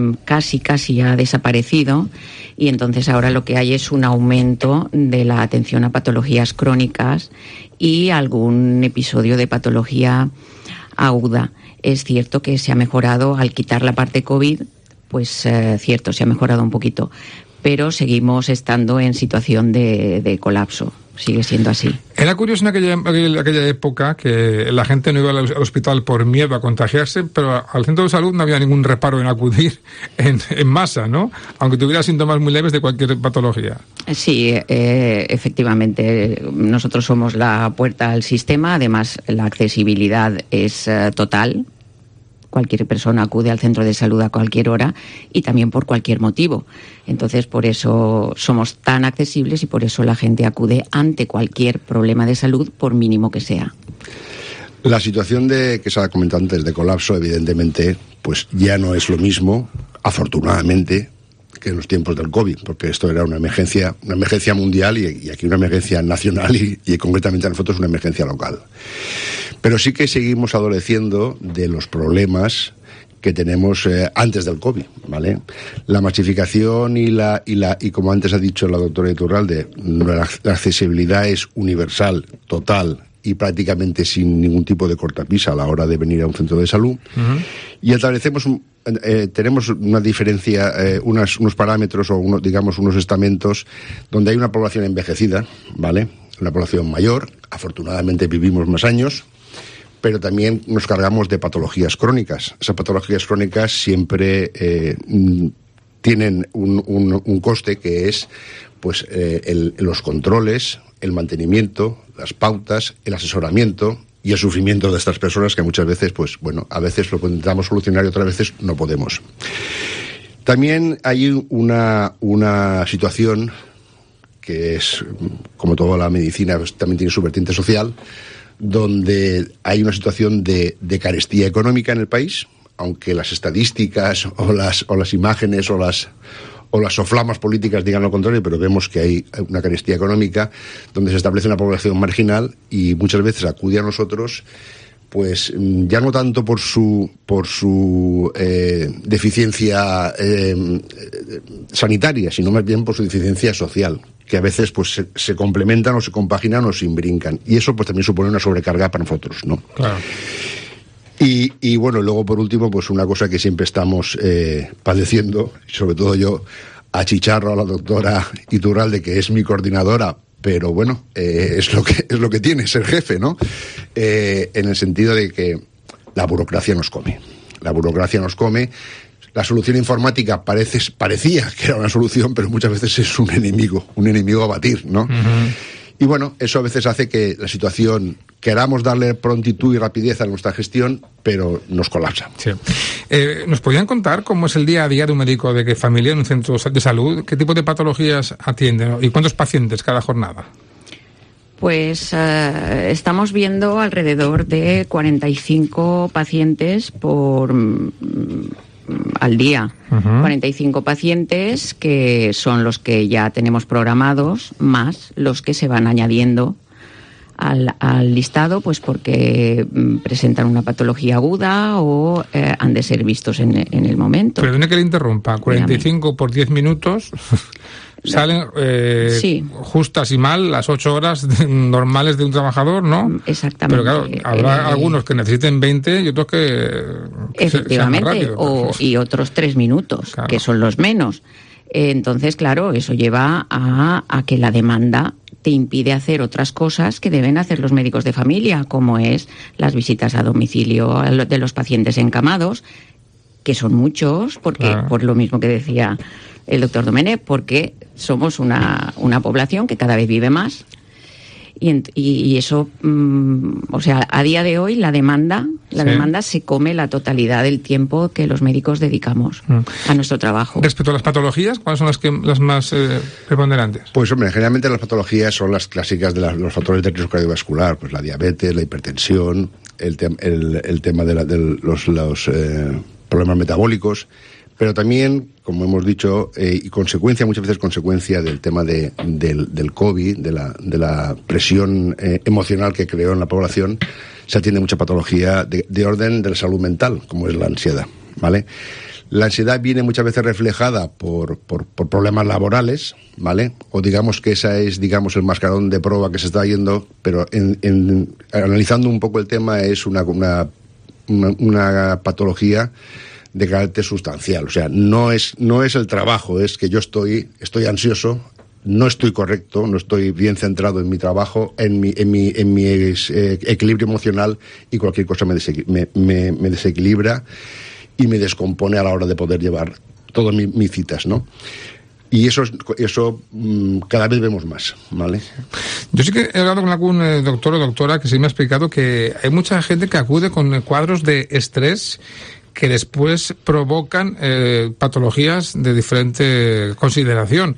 [SPEAKER 16] casi ha desaparecido y entonces ahora lo que hay es un aumento de la atención a patologías crónicas y algún episodio de patología aguda. Es cierto que se ha mejorado al quitar la parte COVID, pues cierto, se ha mejorado un poquito. pero seguimos estando en situación de colapso. Sigue siendo así.
[SPEAKER 3] Era curioso en aquella época que la gente no iba al hospital por miedo a contagiarse, pero al centro de salud no había ningún reparo en acudir en masa, ¿no? Aunque tuviera síntomas muy leves de cualquier patología.
[SPEAKER 16] Sí, efectivamente. Nosotros somos la puerta al sistema. Además, la accesibilidad es total. Cualquier persona acude al centro de salud a cualquier hora y también por cualquier motivo. Entonces, por eso somos tan accesibles y por eso la gente acude ante cualquier problema de salud, por mínimo que sea.
[SPEAKER 15] La situación que se ha comentado antes de colapso, evidentemente, pues ya no es lo mismo, afortunadamente, que en los tiempos del COVID, porque esto era una emergencia mundial y aquí una emergencia nacional y concretamente a nosotros una emergencia local. Pero sí que seguimos adoleciendo de los problemas que tenemos antes del COVID, ¿vale? La masificación y como antes ha dicho la doctora Iturralde, la accesibilidad es universal, total y prácticamente sin ningún tipo de cortapisa a la hora de venir a un centro de salud. Uh-huh. Y establecemos tenemos una diferencia, unos parámetros o unos estamentos donde hay una población envejecida, ¿vale? Una población mayor, afortunadamente vivimos más años, pero también nos cargamos de patologías crónicas. Esas patologías crónicas siempre tienen un coste que es pues los controles, el mantenimiento, las pautas, el asesoramiento y el sufrimiento de estas personas que muchas veces, pues bueno, a veces lo intentamos solucionar y otras veces no podemos. También hay una situación que es, como toda la medicina, pues, también tiene su vertiente social, donde hay una situación de carestía económica en el país, aunque las estadísticas o las imágenes o las soflamas políticas digan lo contrario, pero vemos que hay una carestía económica donde se establece una población marginal y muchas veces acude a nosotros, pues ya no tanto por su deficiencia sanitaria, sino más bien por su deficiencia social, que a veces pues se complementan o se compaginan o se imbrincan, y eso pues también supone una sobrecarga para nosotros, ¿no? Claro. Y bueno, luego por último, pues una cosa que siempre estamos padeciendo, sobre todo yo, achicharro a la doctora Iturralde, que es mi coordinadora, pero bueno, es lo que tiene ser jefe, ¿no? En el sentido de que la burocracia nos come. La burocracia nos come. La solución informática parecía que era una solución, pero muchas veces es un enemigo a batir, ¿no? Uh-huh. Y bueno, eso a veces hace que la situación, queramos darle prontitud y rapidez a nuestra gestión, pero nos colapsa. Sí.
[SPEAKER 3] ¿Nos podrían contar cómo es el día a día de un médico de familia en un centro de salud? ¿Qué tipo de patologías atiende, ¿no? ¿Y cuántos pacientes cada jornada?
[SPEAKER 16] Pues estamos viendo alrededor de 45 pacientes al día. Uh-huh. 45 pacientes que son los que ya tenemos programados, más los que se van añadiendo al listado, pues porque presentan una patología aguda o han de ser vistos en el momento.
[SPEAKER 3] Perdone que le interrumpa, 45 por 10 minutos... Salen sí, justas y mal las 8 horas normales de un trabajador, ¿no?
[SPEAKER 16] Exactamente.
[SPEAKER 3] Pero claro, habrá algunos que necesiten 20 y otros que
[SPEAKER 16] efectivamente,
[SPEAKER 3] sean más rápido,
[SPEAKER 16] y otros 3 minutos, claro, que son los menos. Entonces, claro, eso lleva a que la demanda te impide hacer otras cosas que deben hacer los médicos de familia, como es las visitas a domicilio de los pacientes encamados, que son muchos, porque claro, por lo mismo que decía el doctor Domenech, porque somos una población que cada vez vive más y eso, o sea, a día de hoy la demanda se come la totalidad del tiempo que los médicos dedicamos a nuestro trabajo.
[SPEAKER 3] Respecto a las patologías, ¿cuáles son las más preponderantes?
[SPEAKER 15] Pues hombre, generalmente las patologías son las clásicas de los factores de riesgo cardiovascular, pues la diabetes, la hipertensión, el tema de los problemas metabólicos, pero también, como hemos dicho, y muchas veces consecuencia del tema del COVID, de la presión emocional que creó en la población, se atiende mucha patología de orden de la salud mental, como es la ansiedad, ¿vale? La ansiedad viene muchas veces reflejada por problemas laborales, ¿vale? O digamos que esa es, el mascarón de prueba que se está yendo, pero analizando un poco el tema es una patología de carácter sustancial. O sea, no es el trabajo, es que yo estoy ansioso, no estoy correcto, no estoy bien centrado en mi trabajo, en mi equilibrio emocional, y cualquier cosa me desequilibra y me descompone a la hora de poder llevar todas mis citas, ¿no? Y eso cada vez vemos más, ¿vale?
[SPEAKER 3] Yo sí que he hablado con algún doctor o doctora que sí me ha explicado que hay mucha gente que acude con cuadros de estrés que después provocan patologías de diferente consideración.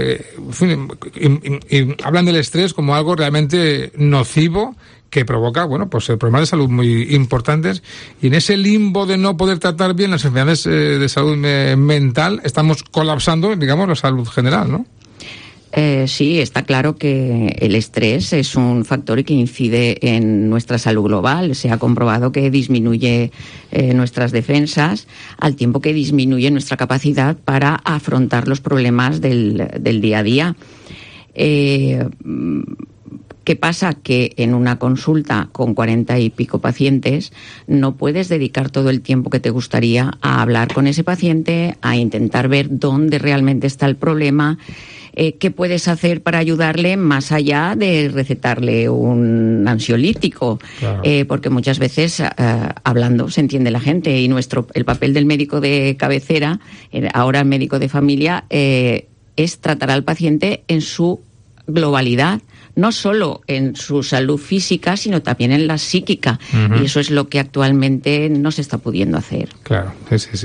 [SPEAKER 3] Y hablan del estrés como algo realmente nocivo que provoca, bueno, pues problemas de salud muy importantes, y en ese limbo de no poder tratar bien las enfermedades de salud mental estamos colapsando, digamos, la salud general, ¿no?
[SPEAKER 16] Sí, está claro que el estrés es un factor que incide en nuestra salud global. Se ha comprobado que disminuye nuestras defensas, al tiempo que disminuye nuestra capacidad para afrontar los problemas del día a día. ¿Qué pasa? Que en una consulta con 40 y pico pacientes no puedes dedicar todo el tiempo que te gustaría a hablar con ese paciente, a intentar ver dónde realmente está el problema, qué puedes hacer para ayudarle más allá de recetarle un ansiolítico. Claro. Porque muchas veces hablando se entiende la gente, y el papel del médico de cabecera, ahora el médico de familia, es tratar al paciente en su globalidad, no solo en su salud física, sino también en la psíquica. Uh-huh. Y eso es lo que actualmente no se está pudiendo hacer.
[SPEAKER 3] Claro, sí.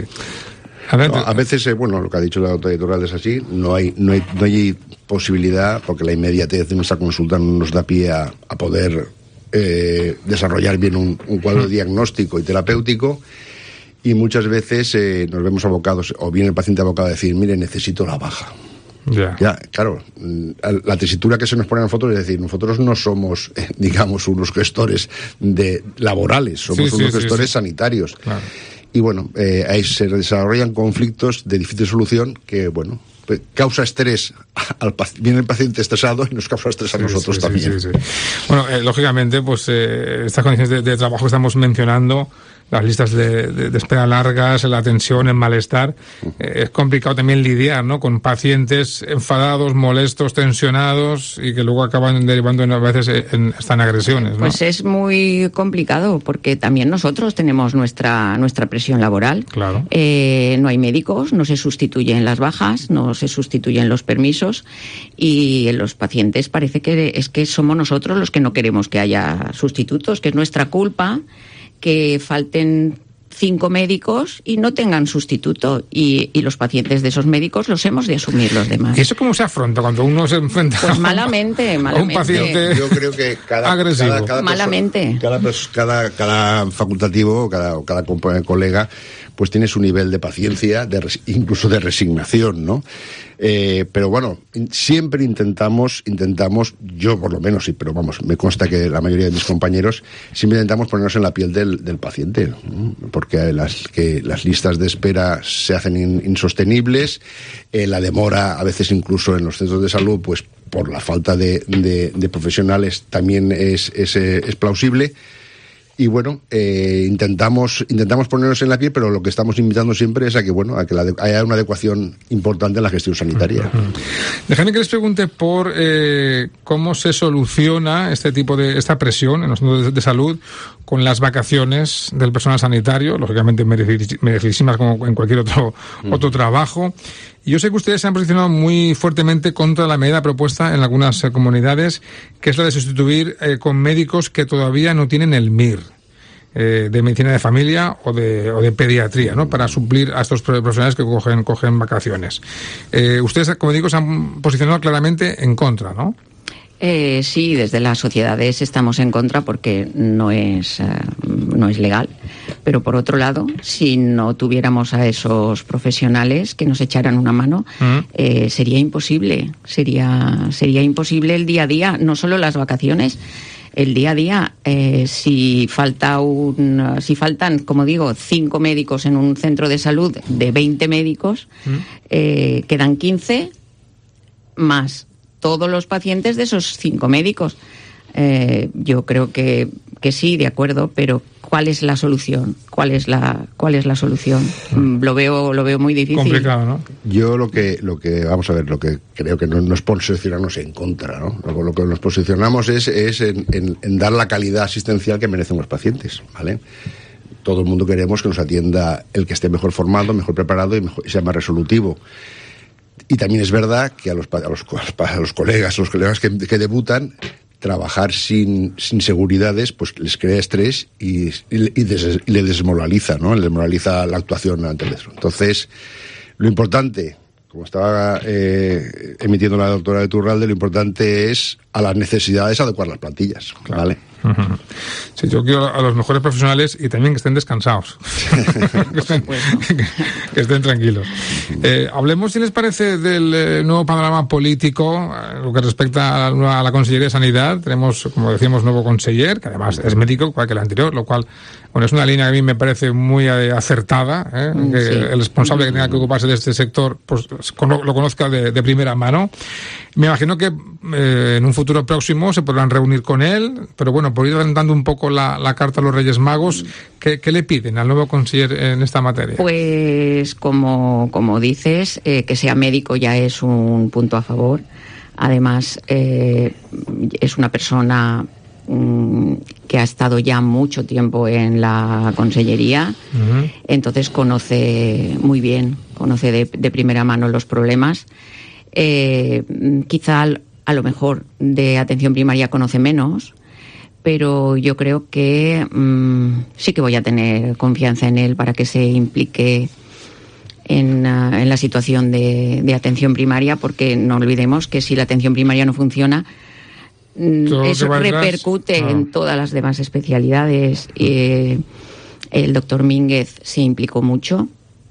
[SPEAKER 15] A veces, lo que ha dicho la doctora Iturralde es así, no hay posibilidad, porque la inmediatez de nuestra consulta no nos da pie a poder desarrollar bien un cuadro diagnóstico y terapéutico, y muchas veces nos vemos abocados, o bien el paciente abocado a decir, mire, necesito la baja. Ya, claro, la tesitura que se nos pone a nosotros es decir, nosotros no somos, digamos, unos gestores laborales, somos unos gestores sanitarios. Claro. Y bueno, ahí se desarrollan conflictos de difícil solución que, bueno, pues causa estrés viene el paciente estresado y nos causa estrés a nosotros también. Sí.
[SPEAKER 3] Bueno, lógicamente, pues estas condiciones de trabajo que estamos mencionando, las listas de espera largas, la tensión, el malestar, es complicado también lidiar, ¿no?, con pacientes enfadados, molestos, tensionados, y que luego acaban derivando a veces en agresiones, ¿no?
[SPEAKER 16] Pues es muy complicado, porque también nosotros tenemos nuestra presión laboral.
[SPEAKER 3] Claro.
[SPEAKER 16] No hay médicos, no se sustituyen las bajas, no se sustituyen los permisos, y en los pacientes parece que es que somos nosotros los que no queremos que haya sustitutos, que es nuestra culpa que falten 5 médicos y no tengan sustituto, y los pacientes de esos médicos los hemos de asumir los demás.
[SPEAKER 3] ¿Y eso cómo se afronta cuando uno se enfrenta
[SPEAKER 16] malamente,
[SPEAKER 3] a un paciente?
[SPEAKER 15] Yo creo que
[SPEAKER 3] agresivo.
[SPEAKER 15] Cada facultativo, cada colega, pues tiene su nivel de paciencia, incluso de resignación, ¿no? Pero bueno, siempre intentamos, yo por lo menos, sí, pero vamos, me consta que la mayoría de mis compañeros, siempre intentamos ponernos en la piel del paciente, ¿no? Porque las listas de espera se hacen insostenibles, la demora a veces incluso en los centros de salud, pues por la falta de profesionales también es plausible. Y bueno, intentamos ponernos en la piel, pero lo que estamos invitando siempre es a que haya una adecuación importante en la gestión sanitaria.
[SPEAKER 3] Déjame que les pregunte por cómo se soluciona esta presión en los centros de salud con las vacaciones del personal sanitario, lógicamente merecidísimas como en cualquier otro trabajo. Y yo sé que ustedes se han posicionado muy fuertemente contra la medida propuesta en algunas comunidades, que es la de sustituir con médicos que todavía no tienen el MIR, de medicina de familia o de pediatría, ¿no?, para suplir a estos profesionales que cogen vacaciones. Ustedes, como digo, se han posicionado claramente en contra, ¿no?
[SPEAKER 16] Sí, desde las sociedades estamos en contra porque no es legal. Pero por otro lado, si no tuviéramos a esos profesionales que nos echaran una mano, sería imposible. Sería imposible el día a día, no solo las vacaciones. El día a día, si faltan, como digo, 5 médicos en un centro de salud de 20 médicos, quedan 15 más todos los pacientes de esos 5 médicos. Yo creo que sí, de acuerdo, pero ¿cuál es la solución? ¿Cuál es la solución? Lo veo muy difícil.
[SPEAKER 3] Complicado, ¿no?
[SPEAKER 15] Yo lo que vamos a ver, lo que creo que no es posicionarnos en contra, ¿no? Lo que nos posicionamos es en dar la calidad asistencial que merecen los pacientes, ¿vale? Todo el mundo queremos que nos atienda el que esté mejor formado, mejor preparado y sea más resolutivo. Y también es verdad que a los colegas que debutan, trabajar sin seguridades pues les crea estrés y le desmoraliza, ¿no? Le desmoraliza la actuación ante el otro. Entonces, lo importante, como estaba emitiendo la doctora de Turralde, lo importante es a las necesidades adecuar las plantillas, ¿vale?
[SPEAKER 3] Sí, yo quiero a los mejores profesionales y también que estén descansados. que estén tranquilos. Hablemos, si les parece, del nuevo panorama político, lo que respecta a la Consellería de Sanidad. Tenemos, como decíamos, nuevo conseller, que además es médico, igual que el anterior, lo cual, bueno, es una línea que a mí me parece muy acertada, que el responsable que tenga que ocuparse de este sector pues lo conozca de primera mano. Me imagino que en un futuro próximo se podrán reunir con él, pero bueno, por ir dando un poco la carta a los Reyes Magos, ¿qué le piden al nuevo conseller en esta materia?
[SPEAKER 16] Pues como dices, que sea médico ya es un punto a favor. Además, es una persona que ha estado ya mucho tiempo en la consellería, entonces conoce muy bien, conoce de primera mano los problemas. Quizá a lo mejor de atención primaria conoce menos, pero yo creo que sí que voy a tener confianza en él para que se implique en la situación de atención primaria, porque no olvidemos que si la atención primaria no funciona, eso repercute en todas las demás especialidades. El doctor Mínguez se implicó mucho,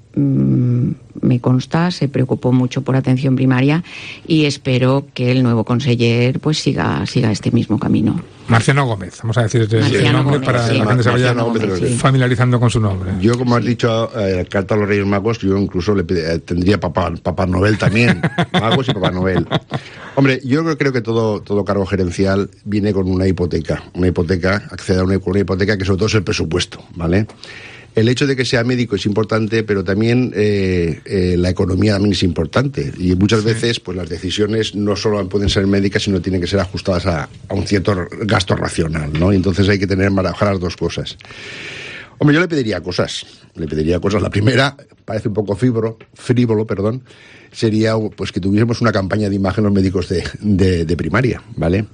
[SPEAKER 16] me consta, se preocupó mucho por atención primaria y espero que el nuevo conseller pues siga este mismo camino.
[SPEAKER 3] Marciano Gómez, vamos a decir el nombre Gómez, para que la gente se vaya familiarizando con su nombre.
[SPEAKER 15] Yo, como has dicho, carta a los Reyes Magos, yo incluso tendría Papá Noel también, Magos y Papá Noel. Hombre, yo creo que todo cargo gerencial viene con una hipoteca, accede a una hipoteca que sobre todo es el presupuesto, ¿vale? El hecho de que sea médico es importante, pero también la economía también es importante. Y muchas veces pues las decisiones no solo pueden ser médicas, sino tienen que ser ajustadas a un cierto gasto racional, ¿no? Y entonces hay que manejar las dos cosas. Hombre, yo le pediría cosas. La primera, parece un poco frívolo, sería pues que tuviésemos una campaña de imagen los médicos de primaria, ¿vale?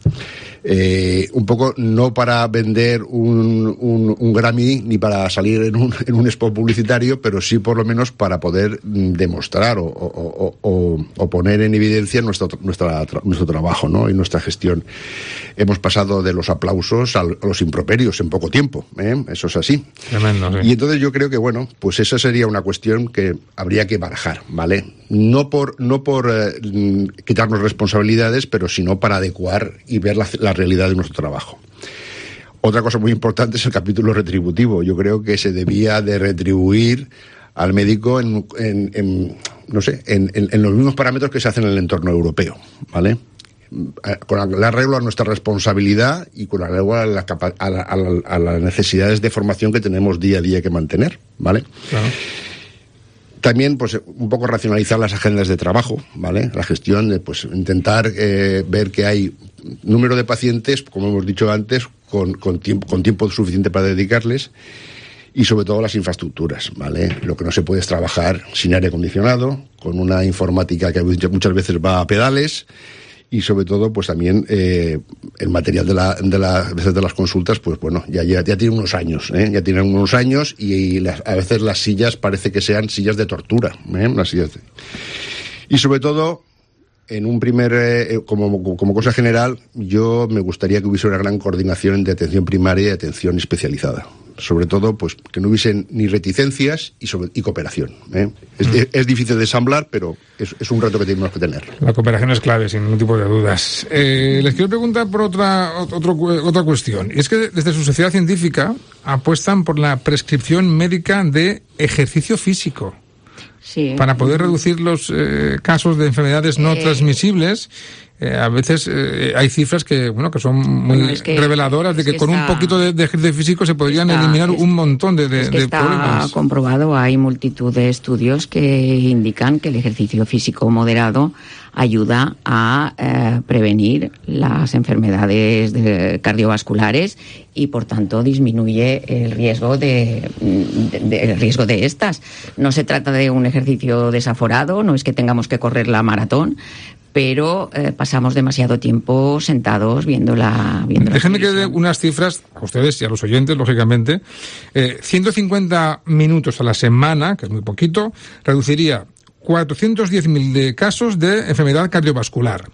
[SPEAKER 15] Un poco no para vender un Grammy ni para salir en un spot publicitario, pero sí por lo menos para poder demostrar o poner en evidencia nuestro trabajo, ¿no? Y nuestra gestión. Hemos pasado de los aplausos a los improperios en poco tiempo, eso es así.
[SPEAKER 3] Tremendo, sí.
[SPEAKER 15] Y entonces yo creo que bueno, pues esa sería una cuestión que habría que barajar, ¿vale? No por quitarnos responsabilidades, pero sino para adecuar y ver la realidad de nuestro trabajo. Otra cosa muy importante es el capítulo retributivo. Yo creo que se debía de retribuir al médico en los mismos parámetros que se hacen en el entorno europeo, ¿vale? Con el arreglo a nuestra responsabilidad y con el arreglo a las necesidades de formación que tenemos día a día que mantener, ¿vale? Claro. También, pues, un poco racionalizar las agendas de trabajo, ¿vale? La gestión de, pues, intentar ver que hay número de pacientes, como hemos dicho antes, con tiempo suficiente para dedicarles, y sobre todo las infraestructuras, ¿vale? Lo que no se puede es trabajar sin aire acondicionado, con una informática que muchas veces va a pedales, y sobre todo pues también el material de las consultas, pues bueno, ya tiene unos años, ya tienen unos años, y a veces las sillas parece que sean sillas de tortura, las sillas y sobre todo en un primer como cosa general, yo me gustaría que hubiese una gran coordinación entre atención primaria y atención especializada. Sobre todo, pues que no hubiesen ni reticencias y cooperación. Es difícil de ensamblar, pero es un reto que tenemos que tener.
[SPEAKER 3] La cooperación es clave, sin ningún tipo de dudas. Les quiero preguntar por otra cuestión. Y es que desde su sociedad científica apuestan por la prescripción médica de ejercicio físico.
[SPEAKER 16] Sí.
[SPEAKER 3] Para poder reducir los casos de enfermedades no transmisibles. a veces hay cifras que son muy reveladoras de que con un poquito de ejercicio físico se podrían eliminar un montón de problemas.
[SPEAKER 16] Está comprobado, hay multitud de estudios que indican que el ejercicio físico moderado ayuda a prevenir las enfermedades cardiovasculares y por tanto disminuye el riesgo de estas. No se trata de un ejercicio desaforado, no es que tengamos que correr la maratón, pero pasamos demasiado tiempo sentados viendo la
[SPEAKER 3] Déjenme que dé unas cifras a ustedes y a los oyentes, lógicamente. 150 minutos a la semana, que es muy poquito, reduciría 410.000 de casos de enfermedad cardiovascular,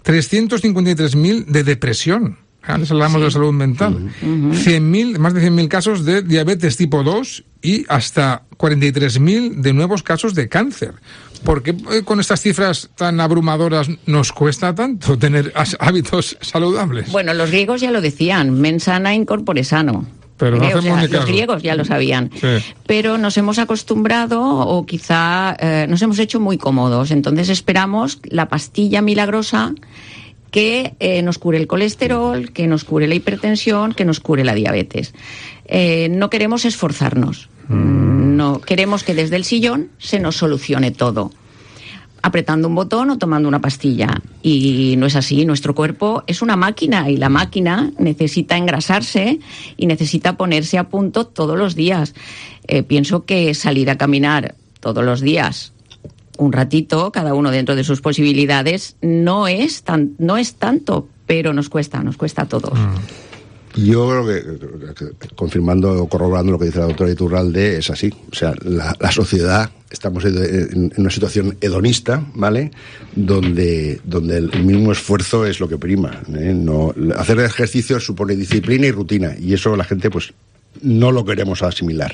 [SPEAKER 3] 353.000 de depresión. Antes hablamos de la salud mental. Más de 100.000 casos de diabetes tipo 2 y hasta 43.000 de nuevos casos de cáncer. ¿Por qué con estas cifras tan abrumadoras nos cuesta tanto tener hábitos saludables?
[SPEAKER 16] Bueno, los griegos ya lo decían, mens sana in corpore sano.
[SPEAKER 3] Pero no hacemos ni caso.
[SPEAKER 16] Los griegos ya lo sabían.
[SPEAKER 3] Sí.
[SPEAKER 16] Pero nos hemos acostumbrado o quizá nos hemos hecho muy cómodos. Entonces esperamos la pastilla milagrosa que nos cure el colesterol, que nos cure la hipertensión, que nos cure la diabetes. No queremos esforzarnos. No queremos que desde el sillón se nos solucione todo, apretando un botón o tomando una pastilla. Y no es así. Nuestro cuerpo es una máquina y la máquina necesita engrasarse y necesita ponerse a punto todos los días. Pienso que salir a caminar todos los días un ratito, cada uno dentro de sus posibilidades, no es tanto, pero nos cuesta a todos.
[SPEAKER 15] Yo creo que, confirmando o corroborando lo que dice la doctora Iturralde, es así. O sea, la sociedad, estamos en una situación hedonista, ¿vale? Donde el mínimo esfuerzo es lo que prima, ¿eh? No, hacer ejercicio supone disciplina y rutina, y eso la gente, pues, no lo queremos asimilar.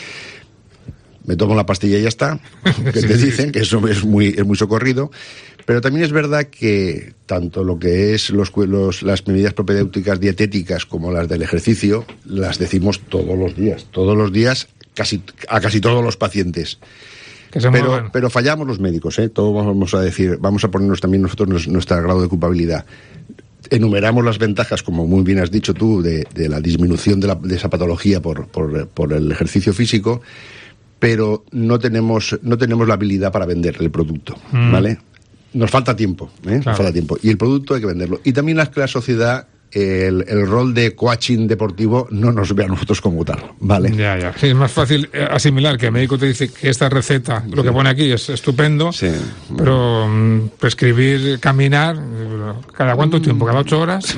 [SPEAKER 15] Me tomo la pastilla y ya está, que te dicen que eso es muy socorrido, pero también es verdad que tanto lo que es las medidas propedéuticas dietéticas como las del ejercicio las decimos todos los días a casi todos los pacientes. Pero fallamos los médicos, todo vamos a ponernos también nosotros nuestro grado de culpabilidad. Enumeramos las ventajas, como muy bien has dicho tú, de la disminución de esa patología por el ejercicio físico, pero no tenemos la habilidad para vender el producto, ¿vale? Nos falta tiempo,
[SPEAKER 3] Claro.
[SPEAKER 15] Nos falta tiempo. Y el producto hay que venderlo. Y también la sociedad, el rol de coaching deportivo no nos ve a nosotros como tal, ¿vale?
[SPEAKER 3] Ya. Sí, es más fácil asimilar que el médico te dice que esta receta, lo que pone aquí es estupendo, pero prescribir caminar, ¿cada cuánto tiempo? ¿Cada 8 horas?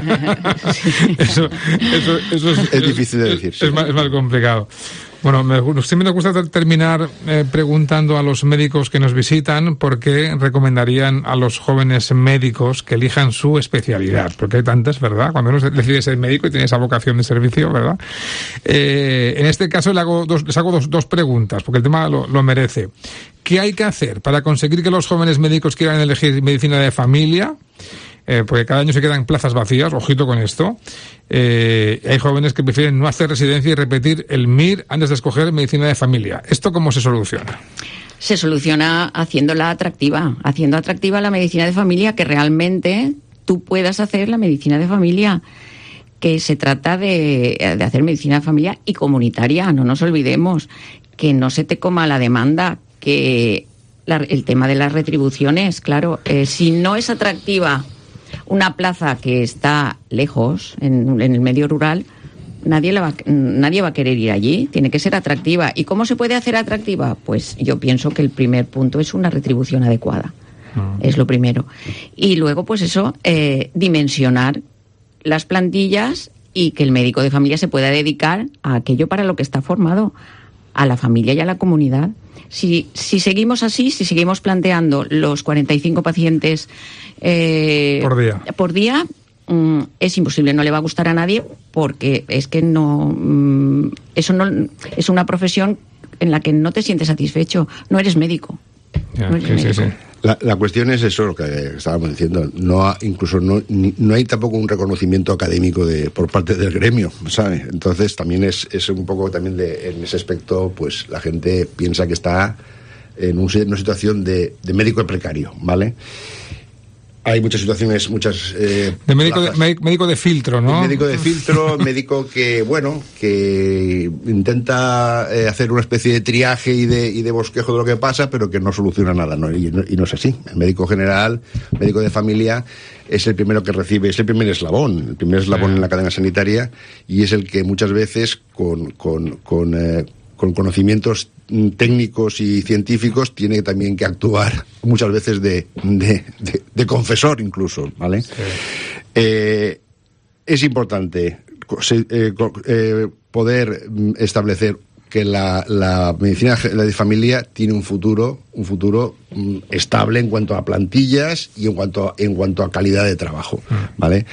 [SPEAKER 3] Eso
[SPEAKER 15] es difícil de decir.
[SPEAKER 3] Es más complicado. Bueno, siempre me gusta terminar preguntando a los médicos que nos visitan por qué recomendarían a los jóvenes médicos que elijan su especialidad, porque hay tantas, ¿verdad? Cuando uno decide ser médico y tiene esa vocación de servicio, ¿verdad? En este caso les hago dos preguntas, porque el tema lo merece. ¿Qué hay que hacer para conseguir que los jóvenes médicos quieran elegir medicina de familia? Porque cada año se quedan plazas vacías, ojito con esto. Hay jóvenes que prefieren no hacer residencia y repetir el MIR antes de escoger medicina de familia. ¿Esto cómo se soluciona?
[SPEAKER 16] Se soluciona haciendo atractiva la medicina de familia, que realmente tú puedas hacer la medicina de familia, que se trata de hacer medicina de familia y comunitaria. No nos olvidemos que no se te coma la demanda, que el tema de las retribuciones, claro, si no es atractiva una plaza que está lejos, en el medio rural, nadie va a querer ir allí. Tiene que ser atractiva. ¿Y cómo se puede hacer atractiva? Pues yo pienso que el primer punto es una retribución adecuada. Es lo primero. Y luego, pues eso, dimensionar las plantillas y que el médico de familia se pueda dedicar a aquello para lo que está formado, a la familia y a la comunidad. Si seguimos así, si seguimos planteando los 45 pacientes por día, es imposible, no le va a gustar a nadie, porque es que eso no es una profesión en la que no te sientes satisfecho, no eres médico.
[SPEAKER 3] Sí.
[SPEAKER 15] La cuestión es eso, lo que estábamos diciendo. No hay tampoco un reconocimiento académico por parte del gremio, ¿sabes? Entonces también es un poco también en ese aspecto, pues la gente piensa que está en una situación de médico precario, ¿vale? Hay muchas situaciones,
[SPEAKER 3] de médico de filtro, ¿no?
[SPEAKER 15] Médico de filtro, médico que intenta hacer una especie de triaje y de bosquejo de lo que pasa, pero que no soluciona nada, ¿no? Y no es así. El médico general, médico de familia, es el primero que recibe, es el primer eslabón en la cadena sanitaria, y es el que muchas veces con conocimientos técnicos y científicos tiene también que actuar muchas veces de confesor incluso, ¿vale? Sí. Es importante poder establecer que la medicina de familia tiene un futuro estable en cuanto a plantillas y en cuanto a calidad de trabajo, ¿vale?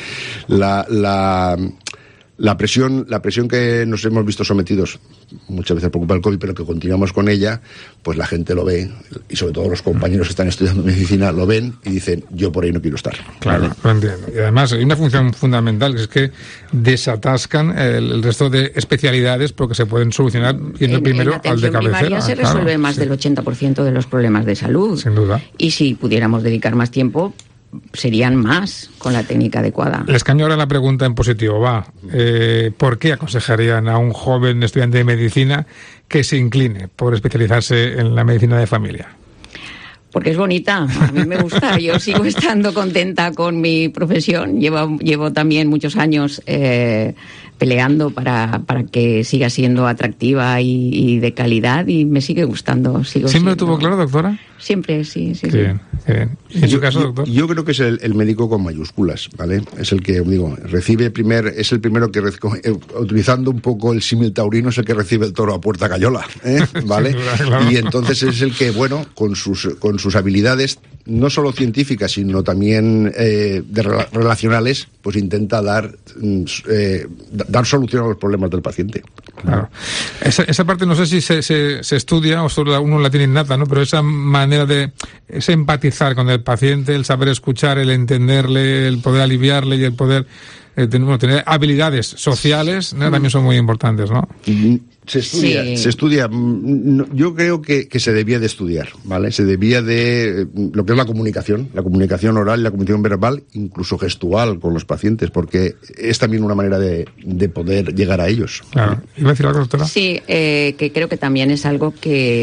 [SPEAKER 15] La presión que nos hemos visto sometidos muchas veces preocupa el COVID, pero que continuamos con ella, pues la gente lo ve, y sobre todo los compañeros que están estudiando medicina lo ven y dicen, yo por ahí no quiero estar.
[SPEAKER 3] Claro, ¿vale? Lo entiendo. Y además hay una función fundamental, que es que desatascan el resto de especialidades porque se pueden solucionar yendo primero al de cabecera.
[SPEAKER 16] En primaria se resuelve más del 80% de los problemas de salud.
[SPEAKER 3] Sin duda.
[SPEAKER 16] Y si pudiéramos dedicar más tiempo, serían más con la técnica adecuada.
[SPEAKER 3] Les cambio ahora la pregunta en positivo. ¿Por qué aconsejarían a un joven estudiante de medicina que se incline por especializarse en la medicina de familia?
[SPEAKER 16] Porque es bonita, a mí me gusta, yo sigo estando contenta con mi profesión, llevo también muchos años peleando para que siga siendo atractiva y de calidad, y me sigue gustando.
[SPEAKER 3] ¿Siempre tuvo claro, doctora?
[SPEAKER 16] Siempre, sí.
[SPEAKER 3] Qué bien. ¿En su caso, doctor?
[SPEAKER 15] Yo creo que es el médico con mayúsculas, ¿vale? Es el que, es el primero que, utilizando un poco el símil taurino, es el que recibe el toro a puerta cayola, ¿vale? Claro. Y entonces es el que, con sus habilidades, no solo científicas, sino también relacionales, pues intenta dar solución a los problemas del paciente.
[SPEAKER 3] Claro. Esa parte no sé si se estudia o solo uno la tiene innata, ¿no? Pero esa manera ese empatizar con el paciente, el saber escuchar, el entenderle, el poder aliviarle y el poder tener habilidades sociales, ¿no? También son muy importantes, ¿no?
[SPEAKER 15] Se estudia. Yo creo que se debía de estudiar, ¿vale? Se debía de lo que es la comunicación oral, la comunicación verbal, incluso gestual con los pacientes, porque es también una manera de poder llegar a ellos.
[SPEAKER 3] Claro. ¿Iba a decir algo, doctora?
[SPEAKER 16] Sí, que creo que también es algo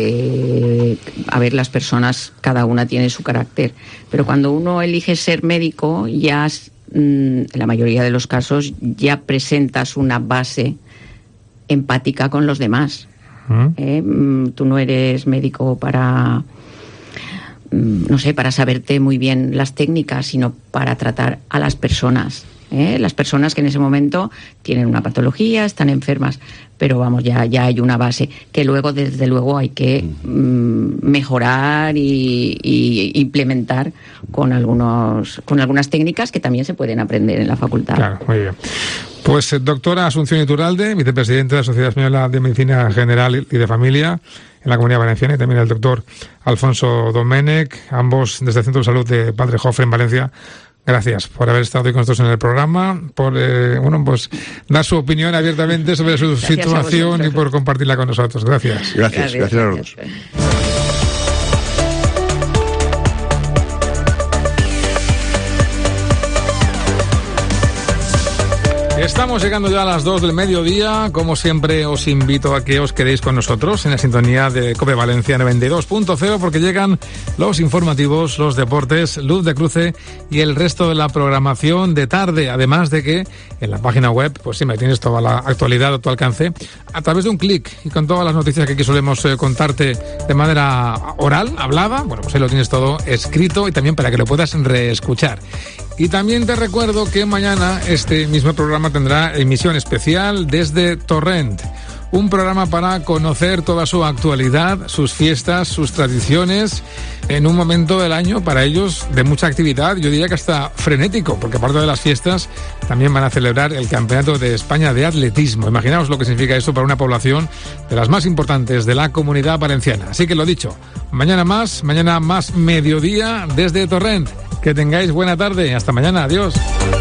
[SPEAKER 16] que, las personas, cada una tiene su carácter, pero cuando uno elige ser médico, ya en la mayoría de los casos ya presentas una base empática con los demás. Tú no eres médico para saberte muy bien las técnicas, sino para tratar a las personas. Las personas que en ese momento tienen una patología, están enfermas, pero ya hay una base que luego, desde luego, hay que mejorar y implementar con algunas técnicas que también se pueden aprender en la facultad.
[SPEAKER 3] Claro, muy bien. Pues doctora Asunción Iturralde, vicepresidente de la Sociedad Española de Medicina General y de Familia en la Comunidad Valenciana, y también el doctor Alfonso Domènech, ambos desde el Centro de Salud de Padre Jofre en Valencia. Gracias por haber estado hoy con nosotros en el programa, por dar su opinión abiertamente sobre su situación y por compartirla con nosotros. Gracias.
[SPEAKER 15] Gracias a los dos.
[SPEAKER 3] Estamos llegando ya a las 2 del mediodía. Como siempre, os invito a que os quedéis con nosotros en la sintonía de COPE Valencia 92.0, porque llegan los informativos, los deportes, Luz de Cruce y el resto de la programación de tarde. Además de que en la página web, pues siempre tienes toda la actualidad a tu alcance a través de un clic, y con todas las noticias que aquí solemos contarte de manera oral, hablada. Bueno, pues ahí lo tienes todo escrito, y también para que lo puedas reescuchar. Y también te recuerdo que mañana este mismo programa tendrá emisión especial desde Torrent. Un programa para conocer toda su actualidad, sus fiestas, sus tradiciones, en un momento del año para ellos de mucha actividad, yo diría que hasta frenético, porque aparte de las fiestas también van a celebrar el Campeonato de España de Atletismo. Imaginaos lo que significa esto para una población de las más importantes de la Comunidad Valenciana. Así que lo dicho, mañana más mediodía desde Torrent. Que tengáis buena tarde. Hasta mañana. Adiós.